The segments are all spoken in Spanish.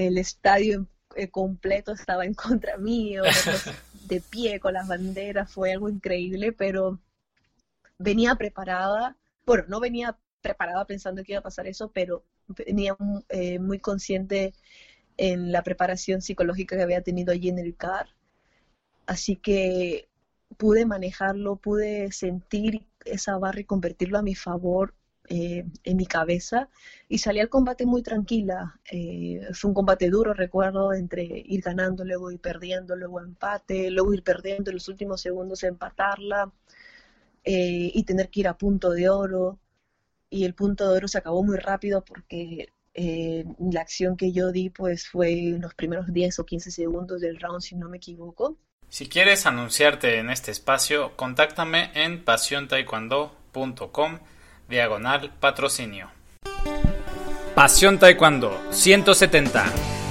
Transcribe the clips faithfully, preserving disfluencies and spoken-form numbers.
el estadio eh, completo estaba en contra mío, de pie con las banderas, fue algo increíble, pero venía preparada, bueno, no venía preparada pensando que iba a pasar eso, pero venía eh, muy consciente en la preparación psicológica que había tenido allí en el C A R, así que pude manejarlo, pude sentir esa barra y convertirlo a mi favor eh, en mi cabeza, y salí al combate muy tranquila. Eh, fue un combate duro, recuerdo, entre ir ganando, luego ir perdiendo, luego empate, luego ir perdiendo en los últimos segundos, empatarla, eh, y tener que ir a punto de oro, y el punto de oro se acabó muy rápido porque eh, la acción que yo di pues fue en los primeros diez o quince segundos del round, si no me equivoco. Si quieres anunciarte en este espacio, contáctame en pasión taekwondo punto com diagonal patrocinio. Pasión Taekwondo ciento setenta.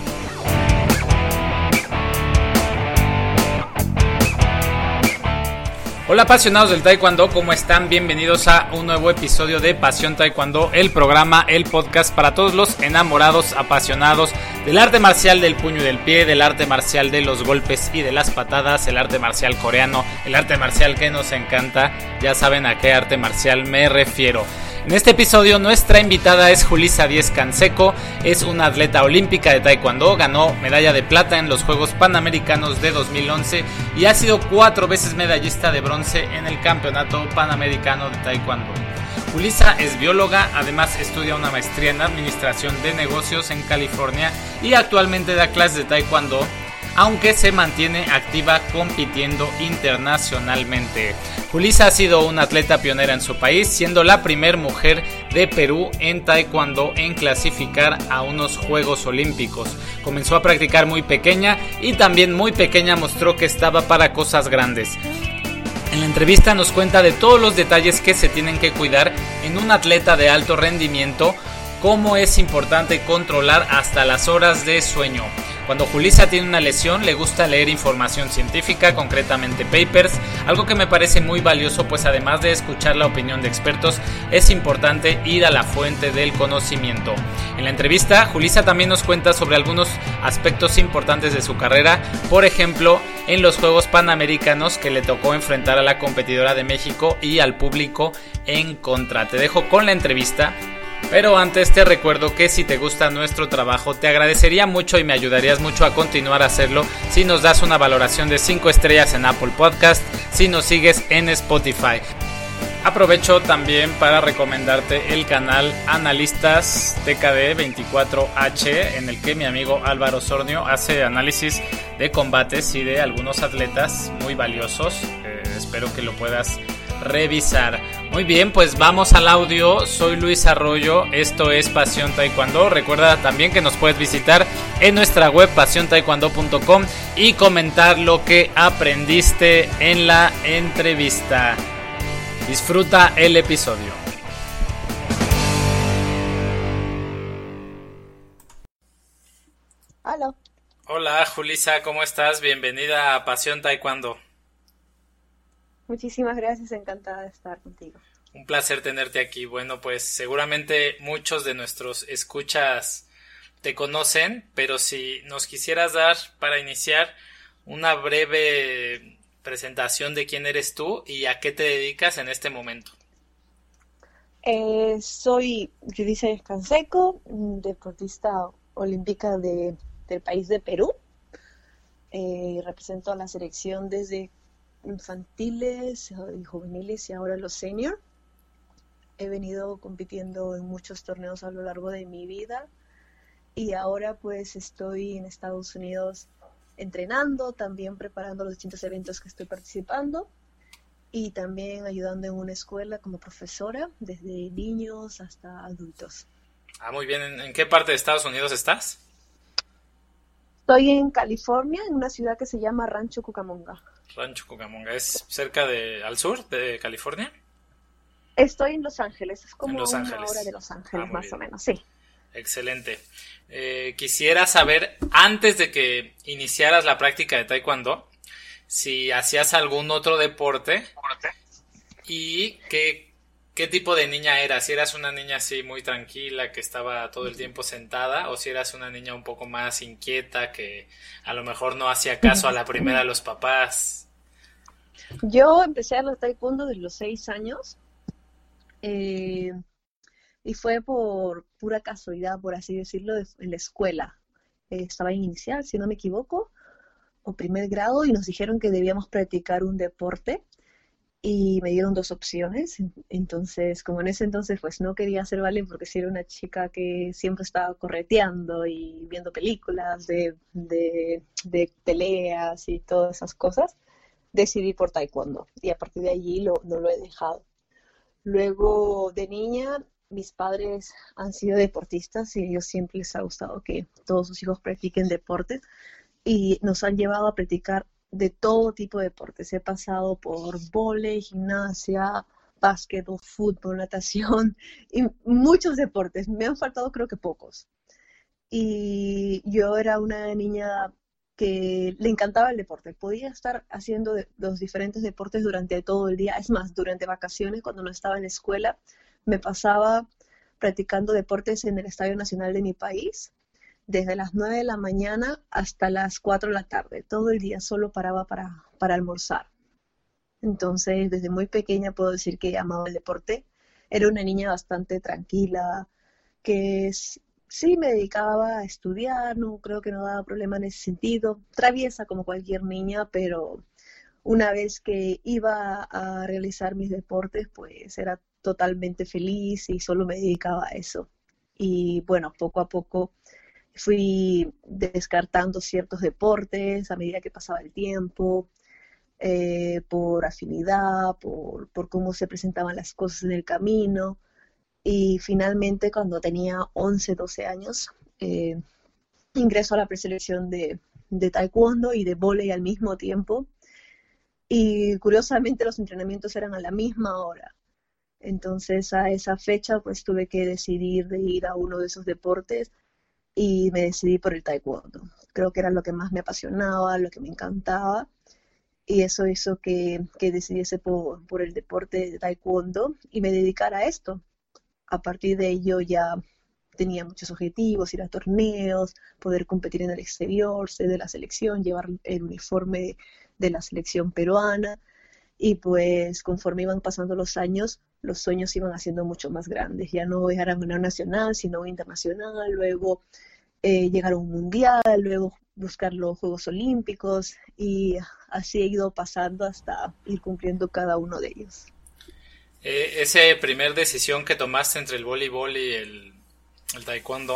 Hola apasionados del Taekwondo, ¿cómo están? Bienvenidos a un nuevo episodio de Pasión Taekwondo, el programa, el podcast para todos los enamorados, apasionados del arte marcial del puño y del pie, del arte marcial de los golpes y de las patadas, el arte marcial coreano, el arte marcial que nos encanta. Ya saben a qué arte marcial me refiero. En este episodio nuestra invitada es Julissa Díez Canseco, es una atleta olímpica de taekwondo, ganó medalla de plata en los Juegos Panamericanos de dos mil once y ha sido cuatro veces medallista de bronce en el Campeonato Panamericano de Taekwondo. Julissa es bióloga, además estudia una maestría en Administración de Negocios en California y actualmente da clases de taekwondo, aunque se mantiene activa compitiendo internacionalmente. Julissa ha sido una atleta pionera en su país, siendo la primer mujer de Perú en taekwondo en clasificar a unos Juegos Olímpicos. Comenzó a practicar muy pequeña y también muy pequeña mostró que estaba para cosas grandes. En la entrevista nos cuenta de todos los detalles que se tienen que cuidar en un atleta de alto rendimiento, cómo es importante controlar hasta las horas de sueño. Cuando Julissa tiene una lesión, le gusta leer información científica, concretamente papers, algo que me parece muy valioso, pues además de escuchar la opinión de expertos, es importante ir a la fuente del conocimiento. En la entrevista, Julissa también nos cuenta sobre algunos aspectos importantes de su carrera, por ejemplo, en los Juegos Panamericanos que le tocó enfrentar a la competidora de México y al público en contra. Te dejo con la entrevista. Pero antes te recuerdo que si te gusta nuestro trabajo, te agradecería mucho y me ayudarías mucho a continuar a hacerlo si nos das una valoración de cinco estrellas en Apple Podcast, si nos sigues en Spotify. Aprovecho también para recomendarte el canal Analistas T K D veinticuatro H, en el que mi amigo Álvaro Sornio hace análisis de combates y de algunos atletas muy valiosos. Eh, espero que lo puedas revisar. Muy bien, pues vamos al audio. Soy Luis Arroyo, esto es Pasión Taekwondo. Recuerda también que nos puedes visitar en nuestra web pasión taekwondo punto com y comentar lo que aprendiste en la entrevista. Disfruta el episodio. Hola. Hola Julissa, ¿cómo estás? Bienvenida a Pasión Taekwondo. Muchísimas gracias, encantada de estar contigo. Un placer tenerte aquí. Bueno, pues seguramente muchos de nuestros escuchas te conocen, pero si nos quisieras dar para iniciar una breve presentación de quién eres tú y a qué te dedicas en este momento. Eh, soy Julissa Díez Canseco, deportista olímpica de, del país de Perú. Eh, represento a la selección desde infantiles y juveniles y ahora los senior. He venido compitiendo en muchos torneos a lo largo de mi vida y ahora pues estoy en Estados Unidos entrenando, también preparando los distintos eventos que estoy participando y también ayudando en una escuela como profesora desde niños hasta adultos. Ah, muy bien. ¿En, en qué parte de Estados Unidos estás? Estoy en California, en una ciudad que se llama Rancho Cucamonga. Rancho Cucamonga, ¿es cerca de, al sur de California? Estoy en Los Ángeles, es como Los una Ángeles. hora de Los Ángeles, Ah, más bien. o menos, sí. Excelente. Eh, quisiera saber, antes de que iniciaras la práctica de taekwondo, si hacías algún otro deporte y qué ¿Qué tipo de niña eras? ¿Si eras una niña así muy tranquila que estaba todo el tiempo sentada o si eras una niña un poco más inquieta que a lo mejor no hacía caso a la primera a los papás? Yo empecé a los taekwondo desde los seis años eh, y fue por pura casualidad, por así decirlo, de- en la escuela. Eh, estaba en inicial, si no me equivoco, o primer grado, y nos dijeron que debíamos practicar un deporte y me dieron dos opciones. Entonces, como en ese entonces pues no quería hacer ballet porque sí era una chica que siempre estaba correteando y viendo películas de, de, de peleas y todas esas cosas, decidí por taekwondo y a partir de allí lo, no lo he dejado. Luego de niña, mis padres han sido deportistas y a ellos siempre les ha gustado que todos sus hijos practiquen deportes y nos han llevado a practicar de todo tipo de deportes. He pasado por vóley, gimnasia, básquetbol, fútbol, natación y muchos deportes. Me han faltado creo que pocos. Y yo era una niña que le encantaba el deporte. Podía estar haciendo de- los diferentes deportes durante todo el día. Es más, durante vacaciones, cuando no estaba en la escuela, me pasaba practicando deportes en el Estadio Nacional de mi país desde las nueve de la mañana hasta las cuatro de la tarde. Todo el día solo paraba para, para almorzar. Entonces, desde muy pequeña puedo decir que amaba el deporte. Era una niña bastante tranquila, que s- sí me dedicaba a estudiar, no creo que no daba problema en ese sentido. Traviesa como cualquier niña, pero una vez que iba a realizar mis deportes, pues era totalmente feliz y solo me dedicaba a eso. Y bueno, poco a poco fui descartando ciertos deportes a medida que pasaba el tiempo, eh, por afinidad, por, por cómo se presentaban las cosas en el camino. Y finalmente, cuando tenía once doce años, eh, ingreso a la preselección de, de taekwondo y de vóley al mismo tiempo. Y curiosamente los entrenamientos eran a la misma hora. Entonces a esa fecha pues tuve que decidir de ir a uno de esos deportes y me decidí por el taekwondo. Creo que era lo que más me apasionaba, lo que me encantaba y eso hizo que, que decidiese por, por el deporte de taekwondo y me dedicara a esto. A partir de ello ya tenía muchos objetivos, ir a torneos, poder competir en el exterior, ser de la selección, llevar el uniforme de la selección peruana y pues conforme iban pasando los años, los sueños iban haciendo mucho más grandes. Ya no era una nacional, sino internacional, luego eh, llegar a un mundial, luego buscar los Juegos Olímpicos y así he ido pasando hasta ir cumpliendo cada uno de ellos. Eh, esa primer decisión que tomaste entre el voleibol y el, el taekwondo,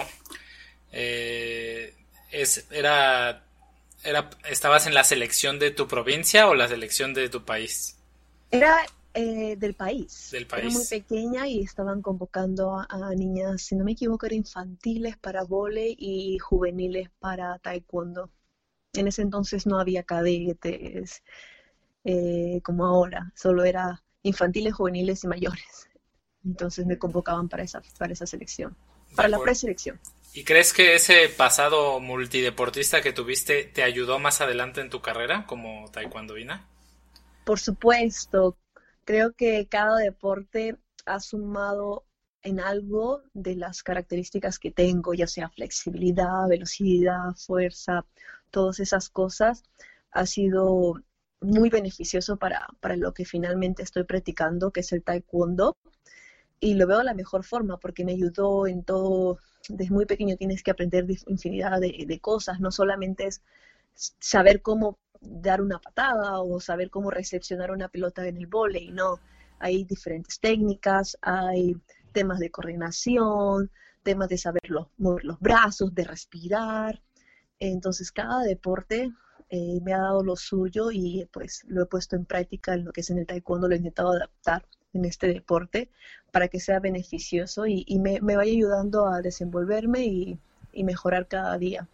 eh, es, era, era, ¿estabas en la selección de tu provincia o la selección de tu país? Era eh, del país, Del era muy país. pequeña y estaban convocando a, a niñas, si no me equivoco, era infantiles para vóley y juveniles para taekwondo. En ese entonces no había cadetes eh, como ahora, solo era infantiles, juveniles y mayores. Entonces me convocaban para esa, para esa selección, De para la acuerdo. preselección. ¿Y crees que ese pasado multideportista que tuviste te ayudó más adelante en tu carrera como taekwondoína? Por supuesto, creo que cada deporte ha sumado en algo de las características que tengo, ya sea flexibilidad, velocidad, fuerza, todas esas cosas, ha sido muy beneficioso para, para lo que finalmente estoy practicando, que es el taekwondo, y lo veo de la mejor forma porque me ayudó en todo. Desde muy pequeño tienes que aprender infinidad de, de cosas, no solamente es saber cómo dar una patada o saber cómo recepcionar una pelota en el vóley, no. Hay diferentes técnicas, hay temas de coordinación, temas de saber los, mover los brazos, de respirar. Entonces, cada deporte eh, me ha dado lo suyo y pues lo he puesto en práctica en lo que es en el taekwondo, lo he intentado adaptar en este deporte para que sea beneficioso y, y me, me vaya ayudando a desenvolverme y, y mejorar cada día.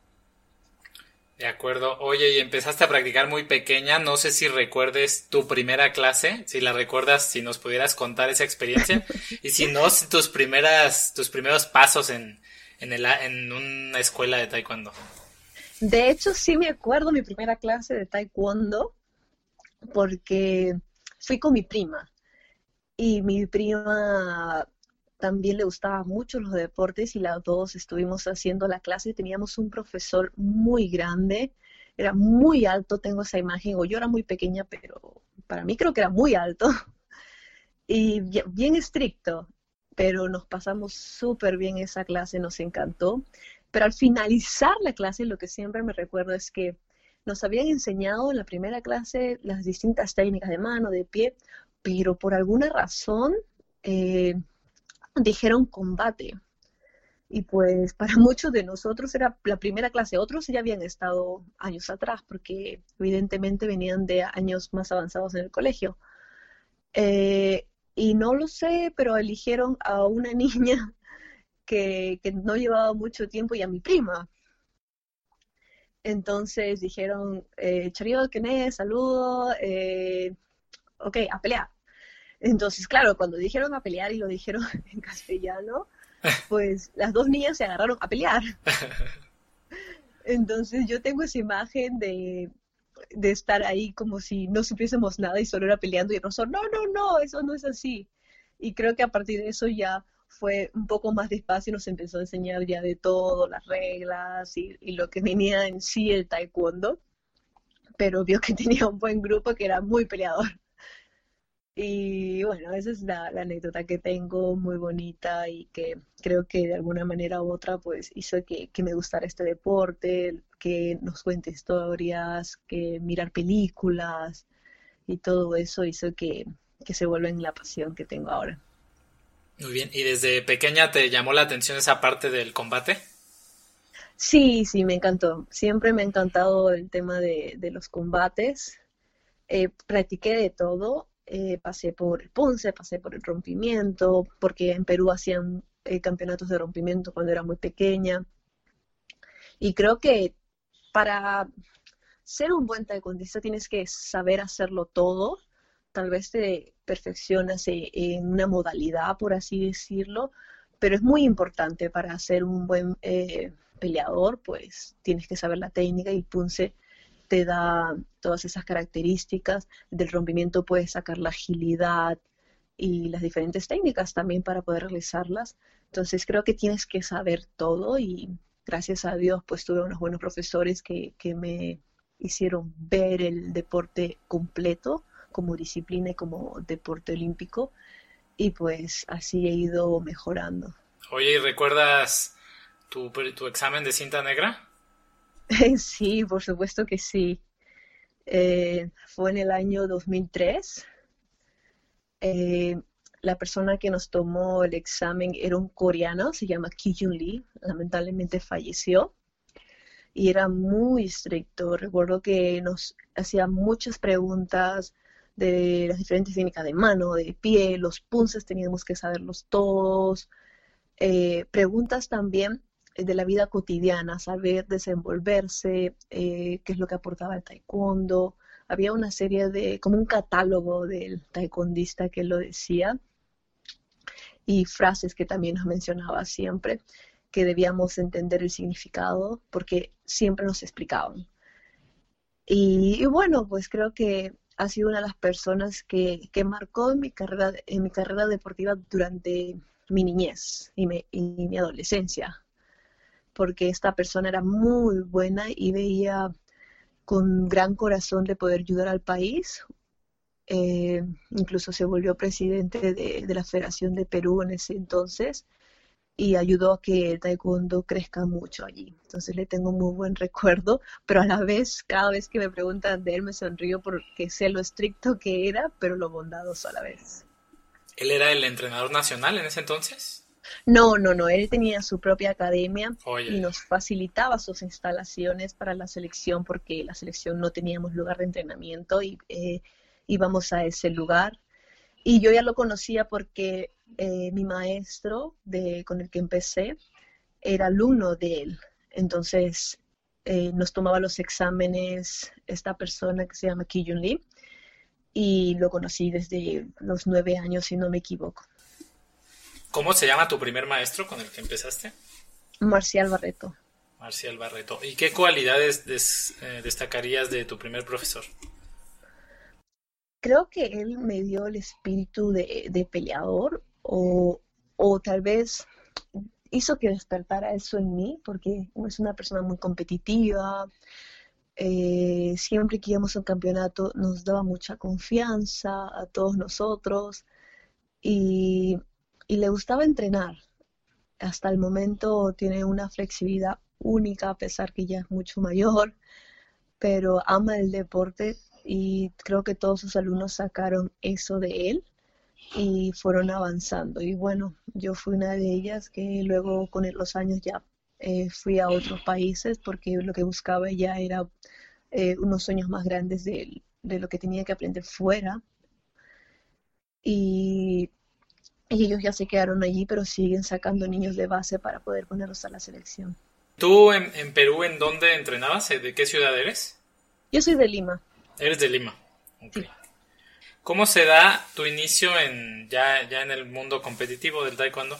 De acuerdo. Oye, y empezaste a practicar muy pequeña. No sé si recuerdes tu primera clase. Si la recuerdas, si nos pudieras contar esa experiencia. Y si no, si tus primeras, tus primeros pasos en, en, el, en una escuela de taekwondo. De hecho, sí me acuerdo mi primera clase de taekwondo porque fui con mi prima Y mi prima también le gustaba mucho los deportes y las dos estuvimos haciendo la clase. Teníamos un profesor muy grande, era muy alto, tengo esa imagen, o yo era muy pequeña, pero para mí creo que era muy alto y bien, bien estricto, pero nos pasamos súper bien esa clase, nos encantó. Pero al finalizar la clase, lo que siempre me recuerdo es que nos habían enseñado en la primera clase las distintas técnicas de mano, de pie, pero por alguna razón eh, dijeron combate. Y pues para muchos de nosotros era la primera clase, otros ya habían estado años atrás porque evidentemente venían de años más avanzados en el colegio. Eh, y no lo sé, pero eligieron a una niña que, que no llevaba mucho tiempo y a mi prima. Entonces dijeron, eh, Chariot, ¿quién es? Saludo, eh, ok, a pelear. Entonces, claro, cuando dijeron a pelear y lo dijeron en castellano, pues las dos niñas se agarraron a pelear. Entonces yo tengo esa imagen de, de estar ahí como si no supiésemos nada y solo era peleando y el profesor, no, no, no, eso no es así. Y creo que a partir de eso ya fue un poco más despacio y nos empezó a enseñar ya de todo, las reglas y, y lo que venía en sí el taekwondo, pero vio que tenía un buen grupo que era muy peleador. Y bueno, esa es la, la anécdota que tengo, muy bonita y que creo que de alguna manera u otra pues hizo que, que me gustara este deporte, que nos cuente historias, que mirar películas y todo eso hizo que, que se vuelva en la pasión que tengo ahora. Muy bien, ¿y desde pequeña te llamó la atención esa parte del combate? Sí, sí, me encantó. Siempre me ha encantado el tema de, de los combates. Eh, practiqué de todo, eh, pasé por el punce, pasé por el rompimiento, porque en Perú hacían eh, campeonatos de rompimiento cuando era muy pequeña. Y creo que para ser un buen taekwondista tienes que saber hacerlo todo. Tal vez te perfeccionas e- en una modalidad, por así decirlo, pero es muy importante para ser un buen eh, peleador, pues tienes que saber la técnica y punce te da todas esas características. Del rompimiento puedes sacar la agilidad y las diferentes técnicas también para poder realizarlas. Entonces creo que tienes que saber todo y gracias a Dios pues tuve unos buenos profesores que, que me hicieron ver el deporte completo como disciplina y como deporte olímpico y pues así he ido mejorando. Oye, ¿y recuerdas tu, tu examen de cinta negra? Sí, por supuesto que sí. Eh, fue en el año dos mil tres. Eh, la persona que nos tomó el examen era un coreano, se llama Ki Jun Lee, lamentablemente falleció y era muy estricto. Recuerdo que nos hacía muchas preguntas de las diferentes técnicas de mano, de pie, los punces teníamos que saberlos todos, eh, preguntas también de la vida cotidiana, saber desenvolverse, eh, qué es lo que aportaba el taekwondo. Había una serie de, como un catálogo del taekwondista que lo decía, y frases que también nos mencionaba siempre, que debíamos entender el significado, porque siempre nos explicaban. Y, y bueno, pues creo que ha sido una de las personas que, que marcó en mi carrera, en mi carrera deportiva durante mi niñez y, me, y mi adolescencia, porque esta persona era muy buena y veía con gran corazón de poder ayudar al país. Eh, incluso se volvió presidente de, de la Federación de Perú en ese entonces y ayudó a que el taekwondo crezca mucho allí. Entonces le tengo muy buen recuerdo, pero a la vez, cada vez que me preguntan de él me sonrío porque sé lo estricto que era, pero lo bondadoso a la vez. ¿Él era el entrenador nacional en ese entonces? No, no, no, él tenía su propia academia y Oye, nos facilitaba sus instalaciones para la selección porque la selección no teníamos lugar de entrenamiento y eh, íbamos a ese lugar. Y yo ya lo conocía porque eh, mi maestro de, con el que empecé era alumno de él. Entonces eh, nos tomaba los exámenes esta persona que se llama Ki Jun Lee y lo conocí desde los nueve años, si no me equivoco. ¿cómo se llama tu primer maestro con el que empezaste? Marcial Barreto. Marcial Barreto. ¿Y qué cualidades des, eh, destacarías de tu primer profesor? creo que él me dio el espíritu de, de peleador o, o tal vez hizo que despertara eso en mí, porque es una persona muy competitiva. Eh, siempre que íbamos a un campeonato nos daba mucha confianza a todos nosotros y, y le gustaba entrenar. Hasta el momento tiene una flexibilidad única, a pesar que ya es mucho mayor, pero ama el deporte y creo que todos sus alumnos sacaron eso de él y fueron avanzando. Y bueno, yo fui una de ellas que luego con los años ya eh, fui a otros países porque lo que buscaba ya era eh, unos sueños más grandes de, de lo que tenía que aprender fuera. Y, y ellos ya se quedaron allí, pero siguen sacando niños de base para poder ponerlos a la selección. ¿Tú en, en Perú, en dónde entrenabas? ¿De qué ciudad eres? Yo soy de Lima. Eres de Lima. Okay. Sí. ¿Cómo se da tu inicio en ya, ya en el mundo competitivo del taekwondo?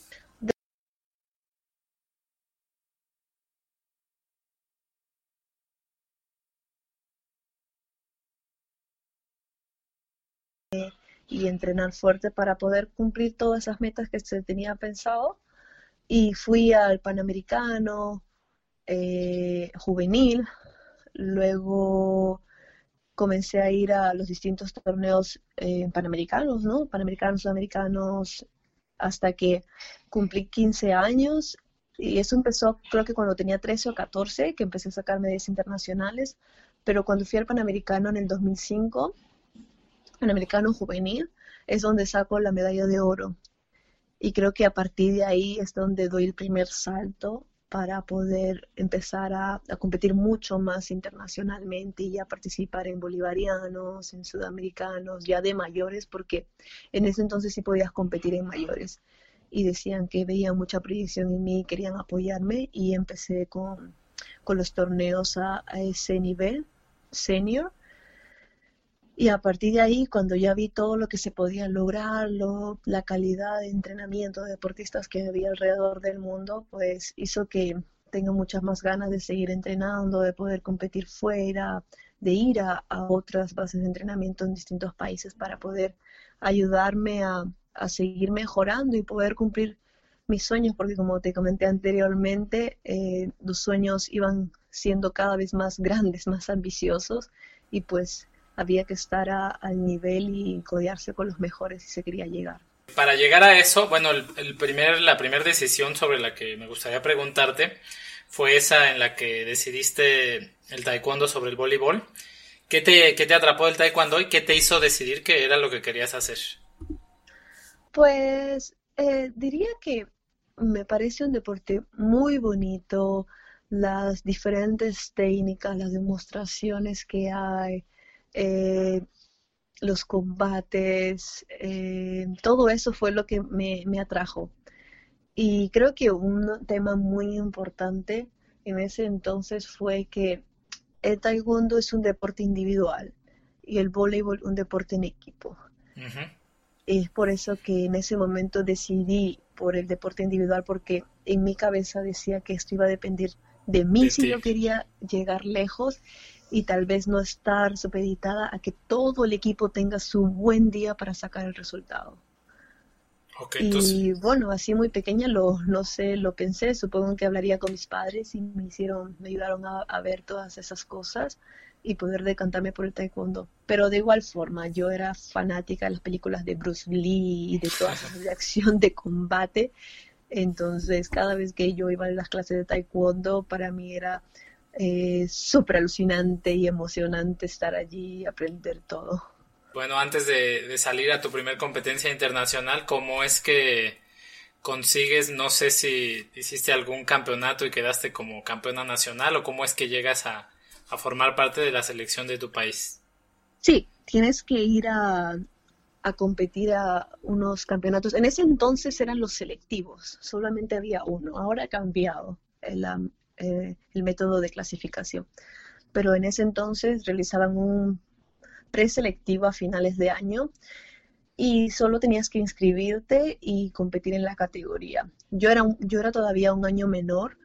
Y entrenar fuerte para poder cumplir todas esas metas que se tenía pensado. Y fui al Panamericano eh, juvenil, luego comencé a ir a los distintos torneos eh, panamericanos, ¿no? Panamericanos, sudamericanos, hasta que cumplí quince años. Y eso empezó, creo que cuando tenía trece o catorce, que empecé a sacar medallas internacionales. Pero cuando fui al Panamericano en el dos mil cinco, Panamericano juvenil, es donde saco la medalla de oro. Y creo que a partir de ahí es donde doy el primer salto para poder empezar a, a competir mucho más internacionalmente y a participar en bolivarianos, en sudamericanos, ya de mayores, porque en ese entonces sí podías competir en mayores. Y decían que veían mucha proyección en mí, querían apoyarme y empecé con, con los torneos a, a ese nivel, senior. Y a partir de ahí, cuando ya vi todo lo que se podía lograr, lo, la calidad de entrenamiento de deportistas que había alrededor del mundo, pues hizo que tenga muchas más ganas de seguir entrenando, de poder competir fuera, de ir a, a otras bases de entrenamiento en distintos países para poder ayudarme a, a seguir mejorando y poder cumplir mis sueños, porque como te comenté anteriormente, eh, los sueños iban siendo cada vez más grandes, más ambiciosos, y pues había que estar a, al nivel y codearse con los mejores si se quería llegar. Para llegar a eso, bueno, el, el primer, la primera decisión sobre la que me gustaría preguntarte fue esa en la que decidiste el taekwondo sobre el voleibol. ¿Qué te, qué te atrapó del taekwondo y qué te hizo decidir que era lo que querías hacer? Pues eh, diría que me parece un deporte muy bonito, las diferentes técnicas, las demostraciones que hay, eh, los combates, eh, todo eso fue lo que me, me atrajo. Y creo que un tema muy importante en ese entonces fue que el taekwondo es un deporte individual y el voleibol un deporte en equipo. Uh-huh. Es por eso que en ese momento decidí por el deporte individual, porque en mi cabeza decía que esto iba a depender de mí De si ti. yo quería llegar lejos y tal vez no estar supeditada a que todo el equipo tenga su buen día para sacar el resultado. Ok, Y entonces, bueno, así muy pequeña lo, no sé, lo pensé, supongo que hablaría con mis padres y me hicieron, me ayudaron a, a ver todas esas cosas y poder decantarme por el taekwondo. Pero de igual forma, yo era fanática de las películas de Bruce Lee y de todas esas de acción, de combate. Entonces, cada vez que yo iba a las clases de taekwondo, para mí era eh, súper alucinante y emocionante estar allí y aprender todo. bueno, antes de, de salir a tu primer competencia internacional, ¿cómo es que consigues, no sé si hiciste algún campeonato y quedaste como campeona nacional o cómo es que llegas a, a formar parte de la selección de tu país? Sí, tienes que ir a, a competir a unos campeonatos. En ese entonces eran los selectivos, solamente había uno. Ahora ha cambiado el, um, eh, el método de clasificación. Pero en ese entonces realizaban un preselectivo a finales de año y solo tenías que inscribirte y competir en la categoría. Yo era, un- yo era todavía un año menor,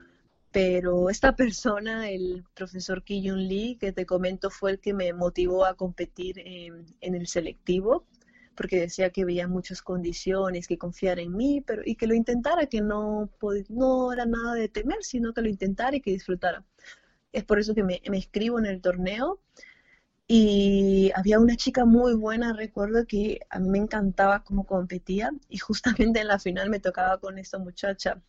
pero esta persona, el profesor Ki-Yun Lee, que te comento, fue el que me motivó a competir en, en el selectivo, porque decía que veía muchas condiciones, que confiara en mí, pero y que lo intentara, que no, no era nada de temer, sino que lo intentara y que disfrutara. Es por eso que me, me inscribo en el torneo. Y había una chica muy buena, recuerdo que a mí me encantaba cómo competía, y justamente en la final me tocaba con esta muchacha.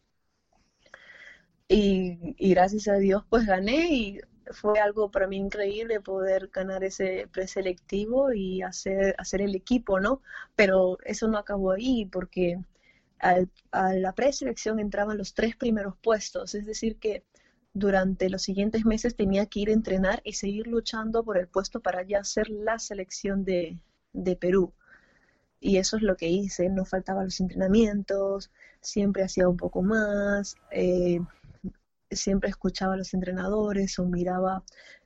Y, y gracias a Dios pues gané, y fue algo para mí increíble poder ganar ese preselectivo y hacer, hacer el equipo, ¿no? Pero eso no acabó ahí, porque al- a la preselección entraban los tres primeros puestos, es decir que durante los siguientes meses tenía que ir a entrenar y seguir luchando por el puesto para ya hacer la selección de, de Perú. Y eso es lo que hice, no faltaban los entrenamientos, siempre hacía un poco más, eh, siempre escuchaba a los entrenadores o miraba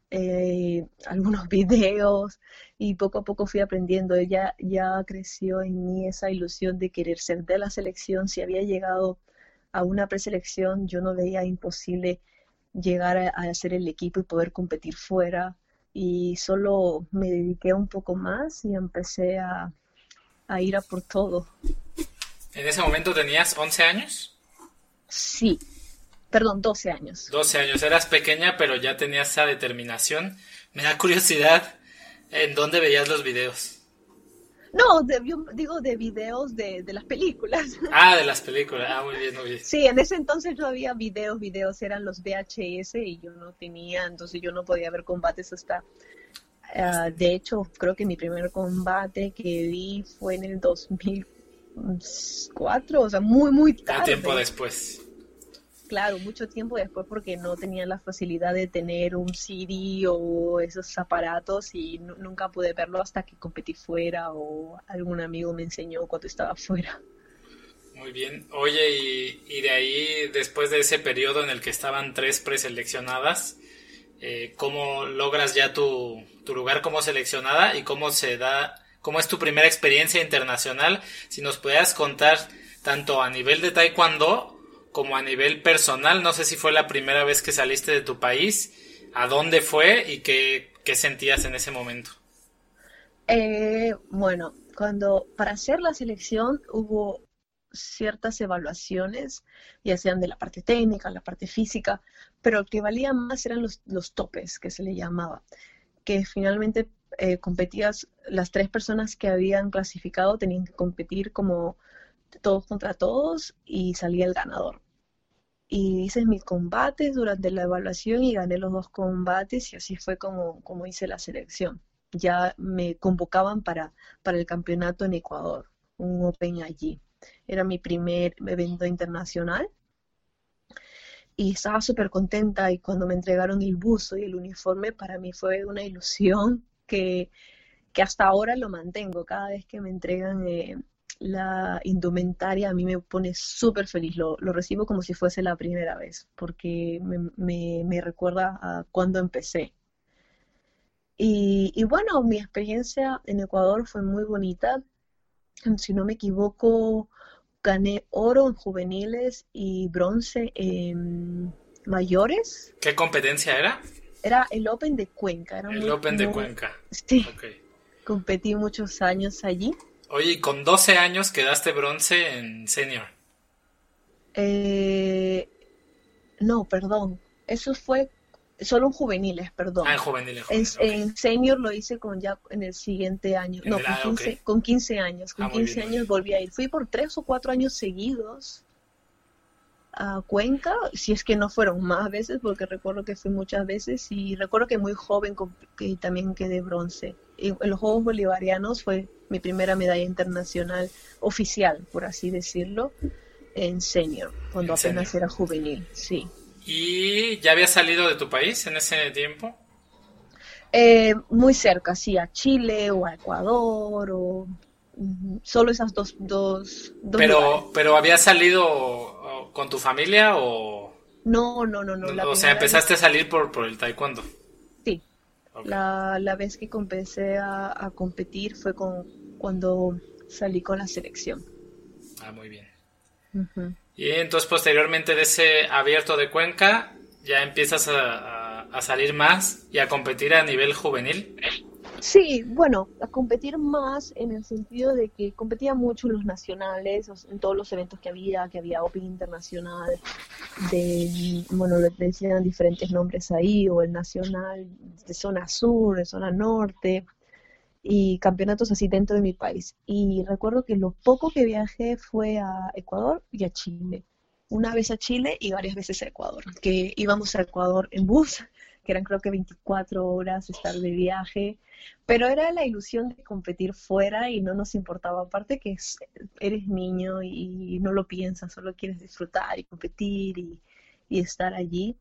eh, algunos videos, y poco a poco fui aprendiendo. Ya, ya creció en mí esa ilusión de querer ser de la selección. Si había llegado a una preselección, yo no veía imposible llegar a, a hacer el equipo y poder competir fuera. Y solo me dediqué un poco más y empecé a, a ir a por todo. ¿En ese momento tenías once años? Sí, perdón, doce años. doce años, eras pequeña, pero ya tenías esa determinación. Me da curiosidad, ¿en dónde veías los videos? No, de- yo digo de videos de, de las películas. Ah, de las películas. Ah, muy bien, muy bien. Sí, en ese entonces no había videos, videos eran los V H S y yo no tenía, entonces yo no podía ver combates hasta, ah, de hecho, creo que mi primer combate que vi fue en el dos mil cuatro, o sea, muy, muy Ya tiempo tarde. después. Claro, mucho tiempo después, porque no tenía la facilidad de tener un C D o esos aparatos, y nu- nunca pude verlo hasta que competí fuera o algún amigo me enseñó cuando estaba fuera. Muy bien. Oye, y, y de ahí, después de ese periodo en el que estaban tres preseleccionadas, eh, ¿cómo logras ya tu, tu lugar como seleccionada y cómo se da, cómo es tu primera experiencia internacional? Si nos pudieras contar tanto a nivel de taekwondo como a nivel personal, no sé si fue la primera vez que saliste de tu país, a dónde fue y qué, qué sentías en ese momento. Eh, bueno, cuando para hacer la selección hubo ciertas evaluaciones, ya sean de la parte técnica, la parte física, pero lo que valía más eran los, los topes, que se le llamaba, que finalmente eh, competías, las tres personas que habían clasificado tenían que competir como todos contra todos y salía el ganador. Y hice mis combates durante la evaluación y gané los dos combates, y así fue como, como hice la selección. Ya me convocaban para, para el campeonato en Ecuador, un Open allí. Era mi primer evento internacional y estaba súper contenta, y cuando me entregaron el buzo y el uniforme para mí fue una ilusión que, que hasta ahora lo mantengo. Cada vez que me entregan eh, la indumentaria a mí me pone súper feliz, lo, lo recibo como si fuese la primera vez, porque me, me, me recuerda a cuando empecé. Y, y bueno, mi experiencia en Ecuador fue muy bonita. Si no me equivoco, gané oro en juveniles y bronce en mayores. ¿Qué competencia era? Era el Open de Cuenca, era El muy, Open de muy, Cuenca. sí, Ok. competí muchos años allí. Oye, y con doce años quedaste bronce en senior. Eh, no, perdón, eso fue solo en juveniles, Ah, en perdón. juvenil, en En, juvenil, ok. en senior lo hice con ya en el siguiente año, En no, el, con ah, ok. quince, con quince años, Ah, con muy bien, quince muy años bien. volví a ir. Fui por tres o cuatro años seguidos a Cuenca, si es que no fueron más veces, porque recuerdo que fui muchas veces, y recuerdo que muy joven comp- que también quedé bronce. Y en los Juegos Bolivarianos fue mi primera medalla internacional oficial, por así decirlo, en senior, cuando En senior. apenas era juvenil, sí. ¿Y ya habías salido de tu país en ese tiempo? Eh, muy cerca, sí, a Chile o a Ecuador, o mm, solo esas dos, dos, dos lugares. Pero, pero ¿habías salido oh, con tu familia o, No, no, no, no, la o sea, primera vez, empezaste a salir por, por el taekwondo? sí. Ok. La, la vez que empecé a, a competir fue con, cuando salí con la selección. Ah, muy bien. Ujú. Y entonces posteriormente de ese abierto de Cuenca, ya empiezas a, a, a salir más y a competir a nivel juvenil. Sí, bueno, a competir más en el sentido de que competía mucho en los nacionales, o sea, en todos los eventos que había, que había Open Internacional, de, bueno, le decían diferentes nombres ahí, o el nacional de zona sur, de zona norte, y campeonatos así dentro de mi país. Y recuerdo que lo poco que viajé fue a Ecuador y a Chile. Una vez a Chile y varias veces a Ecuador, que íbamos a Ecuador en bus, que eran creo que veinticuatro horas estar de viaje, pero era la ilusión de competir fuera y no nos importaba, aparte que es- eres niño y no lo piensas, solo quieres disfrutar y competir y, y estar allí.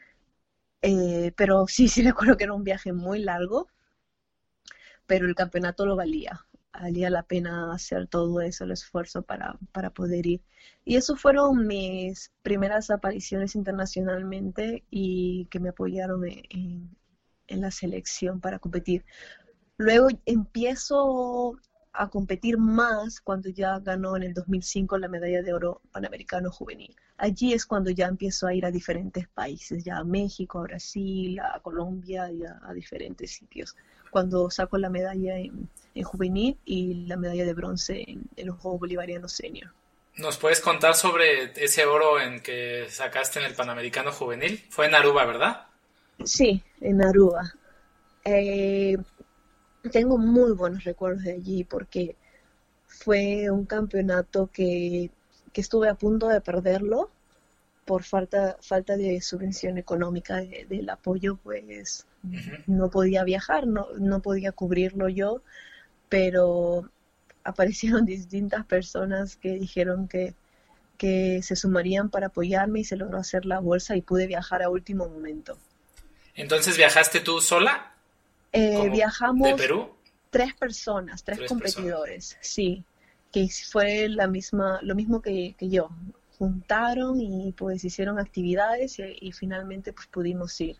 Eh, pero sí, sí recuerdo que era un viaje muy largo, pero el campeonato lo valía. Valía la pena hacer todo eso, el esfuerzo para, para poder ir. Y eso fueron mis primeras apariciones internacionalmente y que me apoyaron en, en- en la selección para competir. Luego empiezo a competir más cuando ya ganó en el dos mil cinco la medalla de oro panamericano juvenil. Allí es cuando ya empiezo a ir a diferentes países, ya a México, a Brasil, a Colombia y a, a diferentes sitios. Cuando saco la medalla en, en juvenil y la medalla de bronce en, en los Juegos Bolivarianos Senior. ¿Nos puedes contar sobre ese oro en que sacaste en el Panamericano Juvenil? Fue en Aruba, ¿verdad? Sí, en Aruba. Eh, Tengo muy buenos recuerdos de allí porque fue un campeonato que, que estuve a punto de perderlo por falta, falta de subvención económica de- del apoyo, pues Ujú. no podía viajar, no, no podía cubrirlo yo, pero aparecieron distintas personas que dijeron que, que se sumarían para apoyarme y se logró hacer la bolsa y pude viajar a último momento. Entonces viajaste tú sola, Eh, como de viajamos Perú, tres personas, tres tres personas. competidores, sí, que fue la misma, lo mismo que, que yo. Juntaron y pues hicieron actividades y, y finalmente pues pudimos ir.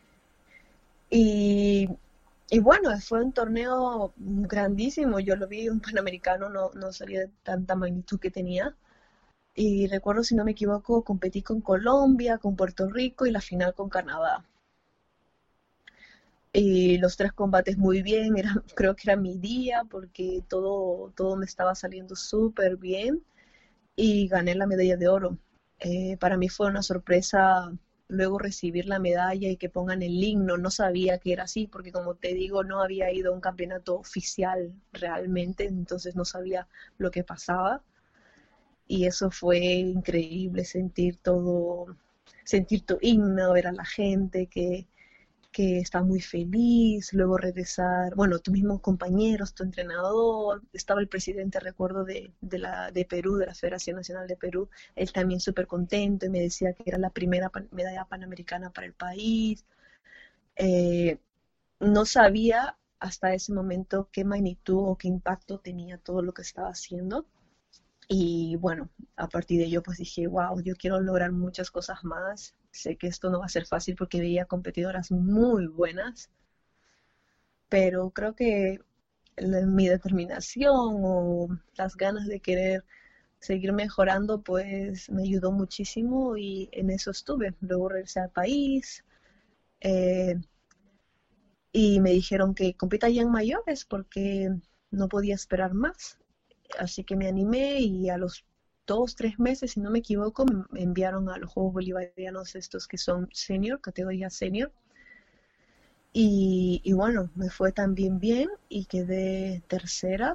Y, y bueno, fue un torneo grandísimo, yo lo vi, un panamericano, no, no sabía de tanta magnitud que tenía. Y recuerdo, si no me equivoco, competí con Colombia, con Puerto Rico y la final con Canadá. Y los tres combates muy bien, era, creo que era mi día porque todo, todo me estaba saliendo súper bien y gané la medalla de oro. Eh, para mí fue una sorpresa luego recibir la medalla y que pongan el himno. No sabía que era así porque, como te digo, no había ido a un campeonato oficial realmente, entonces no sabía lo que pasaba. Y eso fue increíble, sentir todo, sentir tu himno, ver a la gente que que está muy feliz, luego regresar, bueno, tus mismos compañeros, tu entrenador, estaba el presidente, recuerdo, de, de, la, de Perú, de la Federación Nacional de Perú, él también súper contento y me decía que era la primera pan- medalla panamericana para el país. Eh, no sabía hasta ese momento qué magnitud o qué impacto tenía todo lo que estaba haciendo. Y bueno, a partir de ello pues dije, wow, yo quiero lograr muchas cosas más. Sé que esto no va a ser fácil porque veía competidoras muy buenas, pero creo que la- mi determinación o las ganas de querer seguir mejorando pues me ayudó muchísimo y en eso estuve. Luego regresé al país, eh, y me dijeron que compita ya en mayores porque no podía esperar más. Así que me animé y a los dos, tres meses, si no me equivoco, me enviaron a los Juegos Bolivarianos estos que son senior, categoría senior. Y, y bueno, me fue también bien y quedé tercera.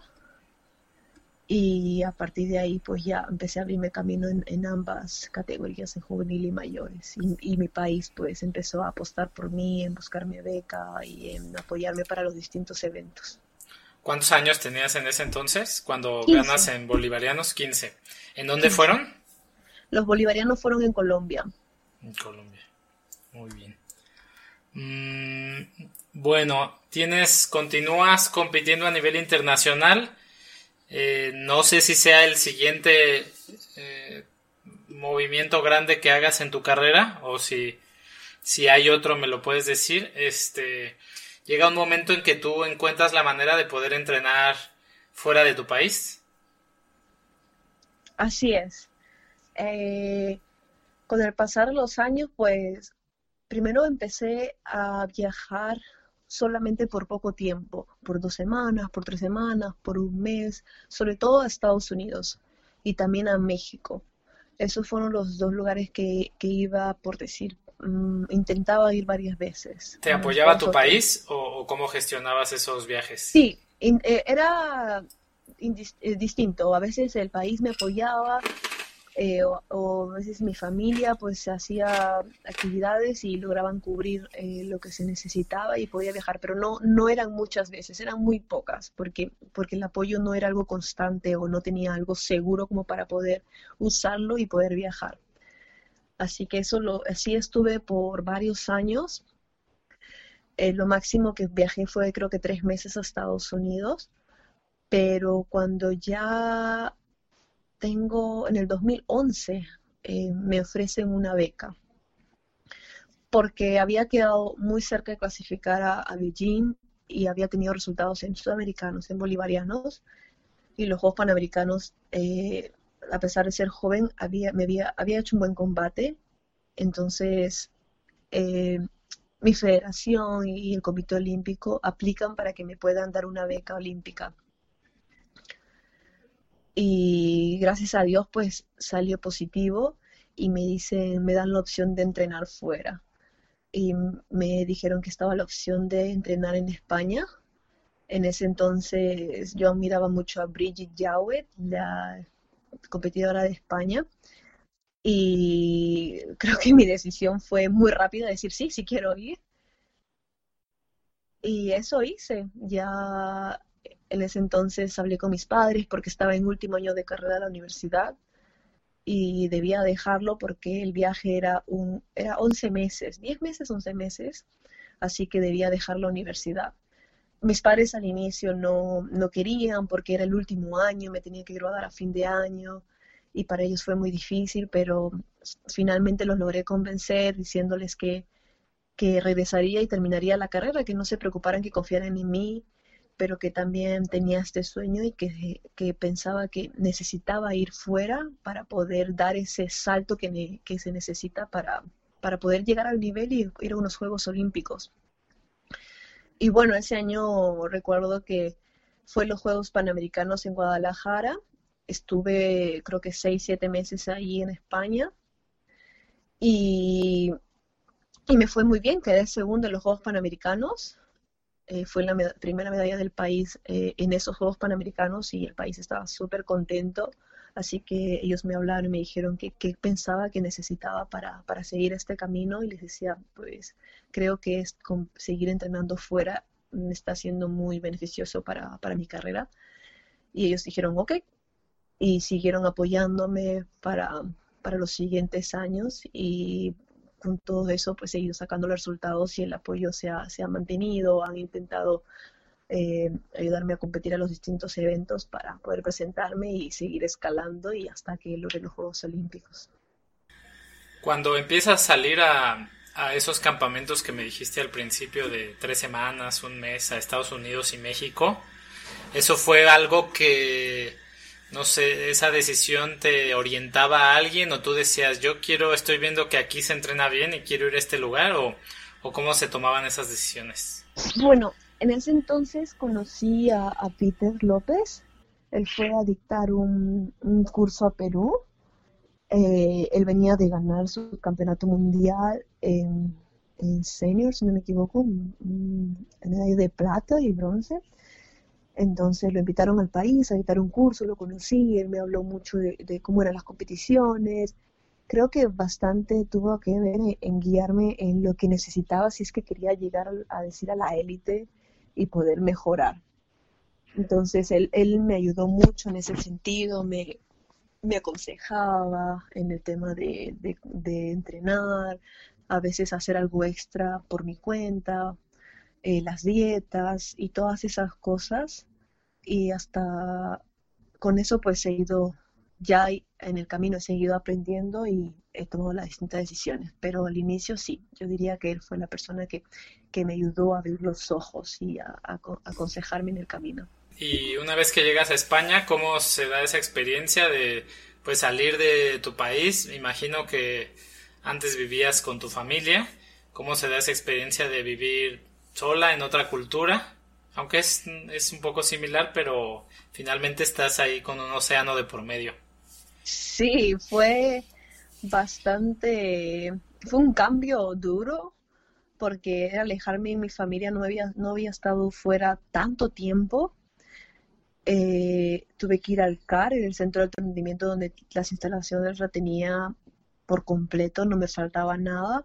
Y a partir de ahí, pues ya empecé a abrirme camino en, en ambas categorías, en juvenil y mayores. Y, y mi país, pues, empezó a apostar por mí, en buscarme beca y en apoyarme para los distintos eventos. ¿Cuántos años tenías en ese entonces cuando Quince, ganas en bolivarianos? Quince. ¿En dónde quince. fueron? Los bolivarianos fueron en Colombia. En Colombia. Muy bien. Mm, bueno, tienes, continúas compitiendo a nivel internacional. Eh, no sé si sea el siguiente eh, movimiento grande que hagas en tu carrera o si, si hay otro me lo puedes decir. Este, llega un momento en que tú encuentras la manera de poder entrenar fuera de tu país. Así es. Eh, con el pasar de los años, pues primero empecé a viajar solamente por poco tiempo, por dos semanas, por tres semanas, por un mes, sobre todo a Estados Unidos y también a México. Esos fueron los dos lugares que, que iba, por decir, mm, intentaba ir varias veces, ¿Te unos apoyaba dos tu o tres. país o, o cómo gestionabas esos viajes? Sí, in- eh, era indis- eh, distinto. A veces el país me apoyaba, eh, o, o a veces mi familia pues hacía actividades y lograban cubrir eh, lo que se necesitaba y podía viajar, pero no, no eran muchas veces, eran muy pocas, porque, porque el apoyo no era algo constante o no tenía algo seguro como para poder usarlo y poder viajar. Así que eso lo, así estuve por varios años. Eh, lo máximo que viajé fue creo que tres meses a Estados Unidos, pero cuando ya tengo, en el dos mil once, eh, me ofrecen una beca, porque había quedado muy cerca de clasificar a, a Beijing y había tenido resultados en sudamericanos, en bolivarianos, y los Juegos Panamericanos, eh, a pesar de ser joven, había, me había, había hecho un buen combate, entonces eh, mi federación y el Comité Olímpico aplican para que me puedan dar una beca olímpica. Y gracias a Dios pues salió positivo y me dicen, me dan la opción de entrenar fuera. Y me dijeron que estaba la opción de entrenar en España. En ese entonces yo miraba mucho a Brigitte Jowett, la competidora de España, y creo que mi decisión fue muy rápida, decir sí, sí quiero ir. Y eso hice. Ya en ese entonces hablé con mis padres porque estaba en último año de carrera de la universidad y debía dejarlo porque el viaje era un, era once meses, diez meses, once meses, así que debía dejar la universidad. Mis padres al inicio no, no querían porque era el último año, me tenía que graduar a fin de año y para ellos fue muy difícil, pero finalmente los logré convencer diciéndoles que, que regresaría y terminaría la carrera, que no se preocuparan, que confiaran en mí, pero que también tenía este sueño y que, que pensaba que necesitaba ir fuera para poder dar ese salto que, ne- que se necesita para, para poder llegar al nivel y ir a unos Juegos Olímpicos. Y bueno, ese año recuerdo que fue los Juegos Panamericanos en Guadalajara. Estuve creo que seis, siete meses ahí en España y, y me fue muy bien, quedé segundo en los Juegos Panamericanos. Eh, fue la meda- primera medalla del país eh, en esos Juegos Panamericanos y el país estaba súper contento. Así que ellos me hablaron y me dijeron que qué pensaba que necesitaba para, para seguir este camino y les decía, pues creo que es con- seguir entrenando fuera me está siendo muy beneficioso para, para mi carrera. Y ellos dijeron, ok, y siguieron apoyándome para, para los siguientes años y con todo eso pues he ido sacando los resultados y el apoyo se ha, se ha mantenido, han intentado eh, ayudarme a competir a los distintos eventos para poder presentarme y seguir escalando y hasta que logre los Juegos Olímpicos. Cuando empiezas a salir a, a esos campamentos que me dijiste al principio de tres semanas, un mes a Estados Unidos y México, ¿eso fue algo que, no sé, esa decisión te orientaba a alguien o tú decías, yo quiero, estoy viendo que aquí se entrena bien y quiero ir a este lugar o, o cómo se tomaban esas decisiones? Bueno, en ese entonces conocí a, a Peter López. Él fue a dictar un, un curso a Perú. Eh, él venía de ganar su campeonato mundial en, en senior, si no me equivoco, un- un- medalla de plata y bronce. Entonces lo invitaron al país a dictar un curso, lo conocí, él me habló mucho de, de cómo eran las competiciones. Creo que bastante tuvo que ver en, en guiarme en lo que necesitaba si es que quería llegar al- a decir a la élite y poder mejorar. Entonces él, él me ayudó mucho en ese sentido, me, me aconsejaba en el tema de, de- de entrenar, a veces hacer algo extra por mi cuenta, eh, las dietas y todas esas cosas. Y hasta con eso pues he ido, ya en el camino he seguido aprendiendo y he tomado las distintas decisiones. Pero al inicio sí, yo diría que él fue la persona que, que me ayudó a abrir los ojos y a, a aco- aconsejarme en el camino. Y una vez que llegas a España, ¿cómo se da esa experiencia de pues salir de tu país? Me imagino que antes vivías con tu familia. cómo se da esa experiencia de vivir sola en otra cultura, aunque es, es un poco similar, pero finalmente estás ahí con un océano de por medio. Sí, fue bastante, fue un cambio duro porque era alejarme de mi familia, no había, no había estado fuera tanto tiempo. Eh, tuve que ir al C A R, el centro de alto rendimiento, donde las instalaciones las tenía por completo, no me faltaba nada,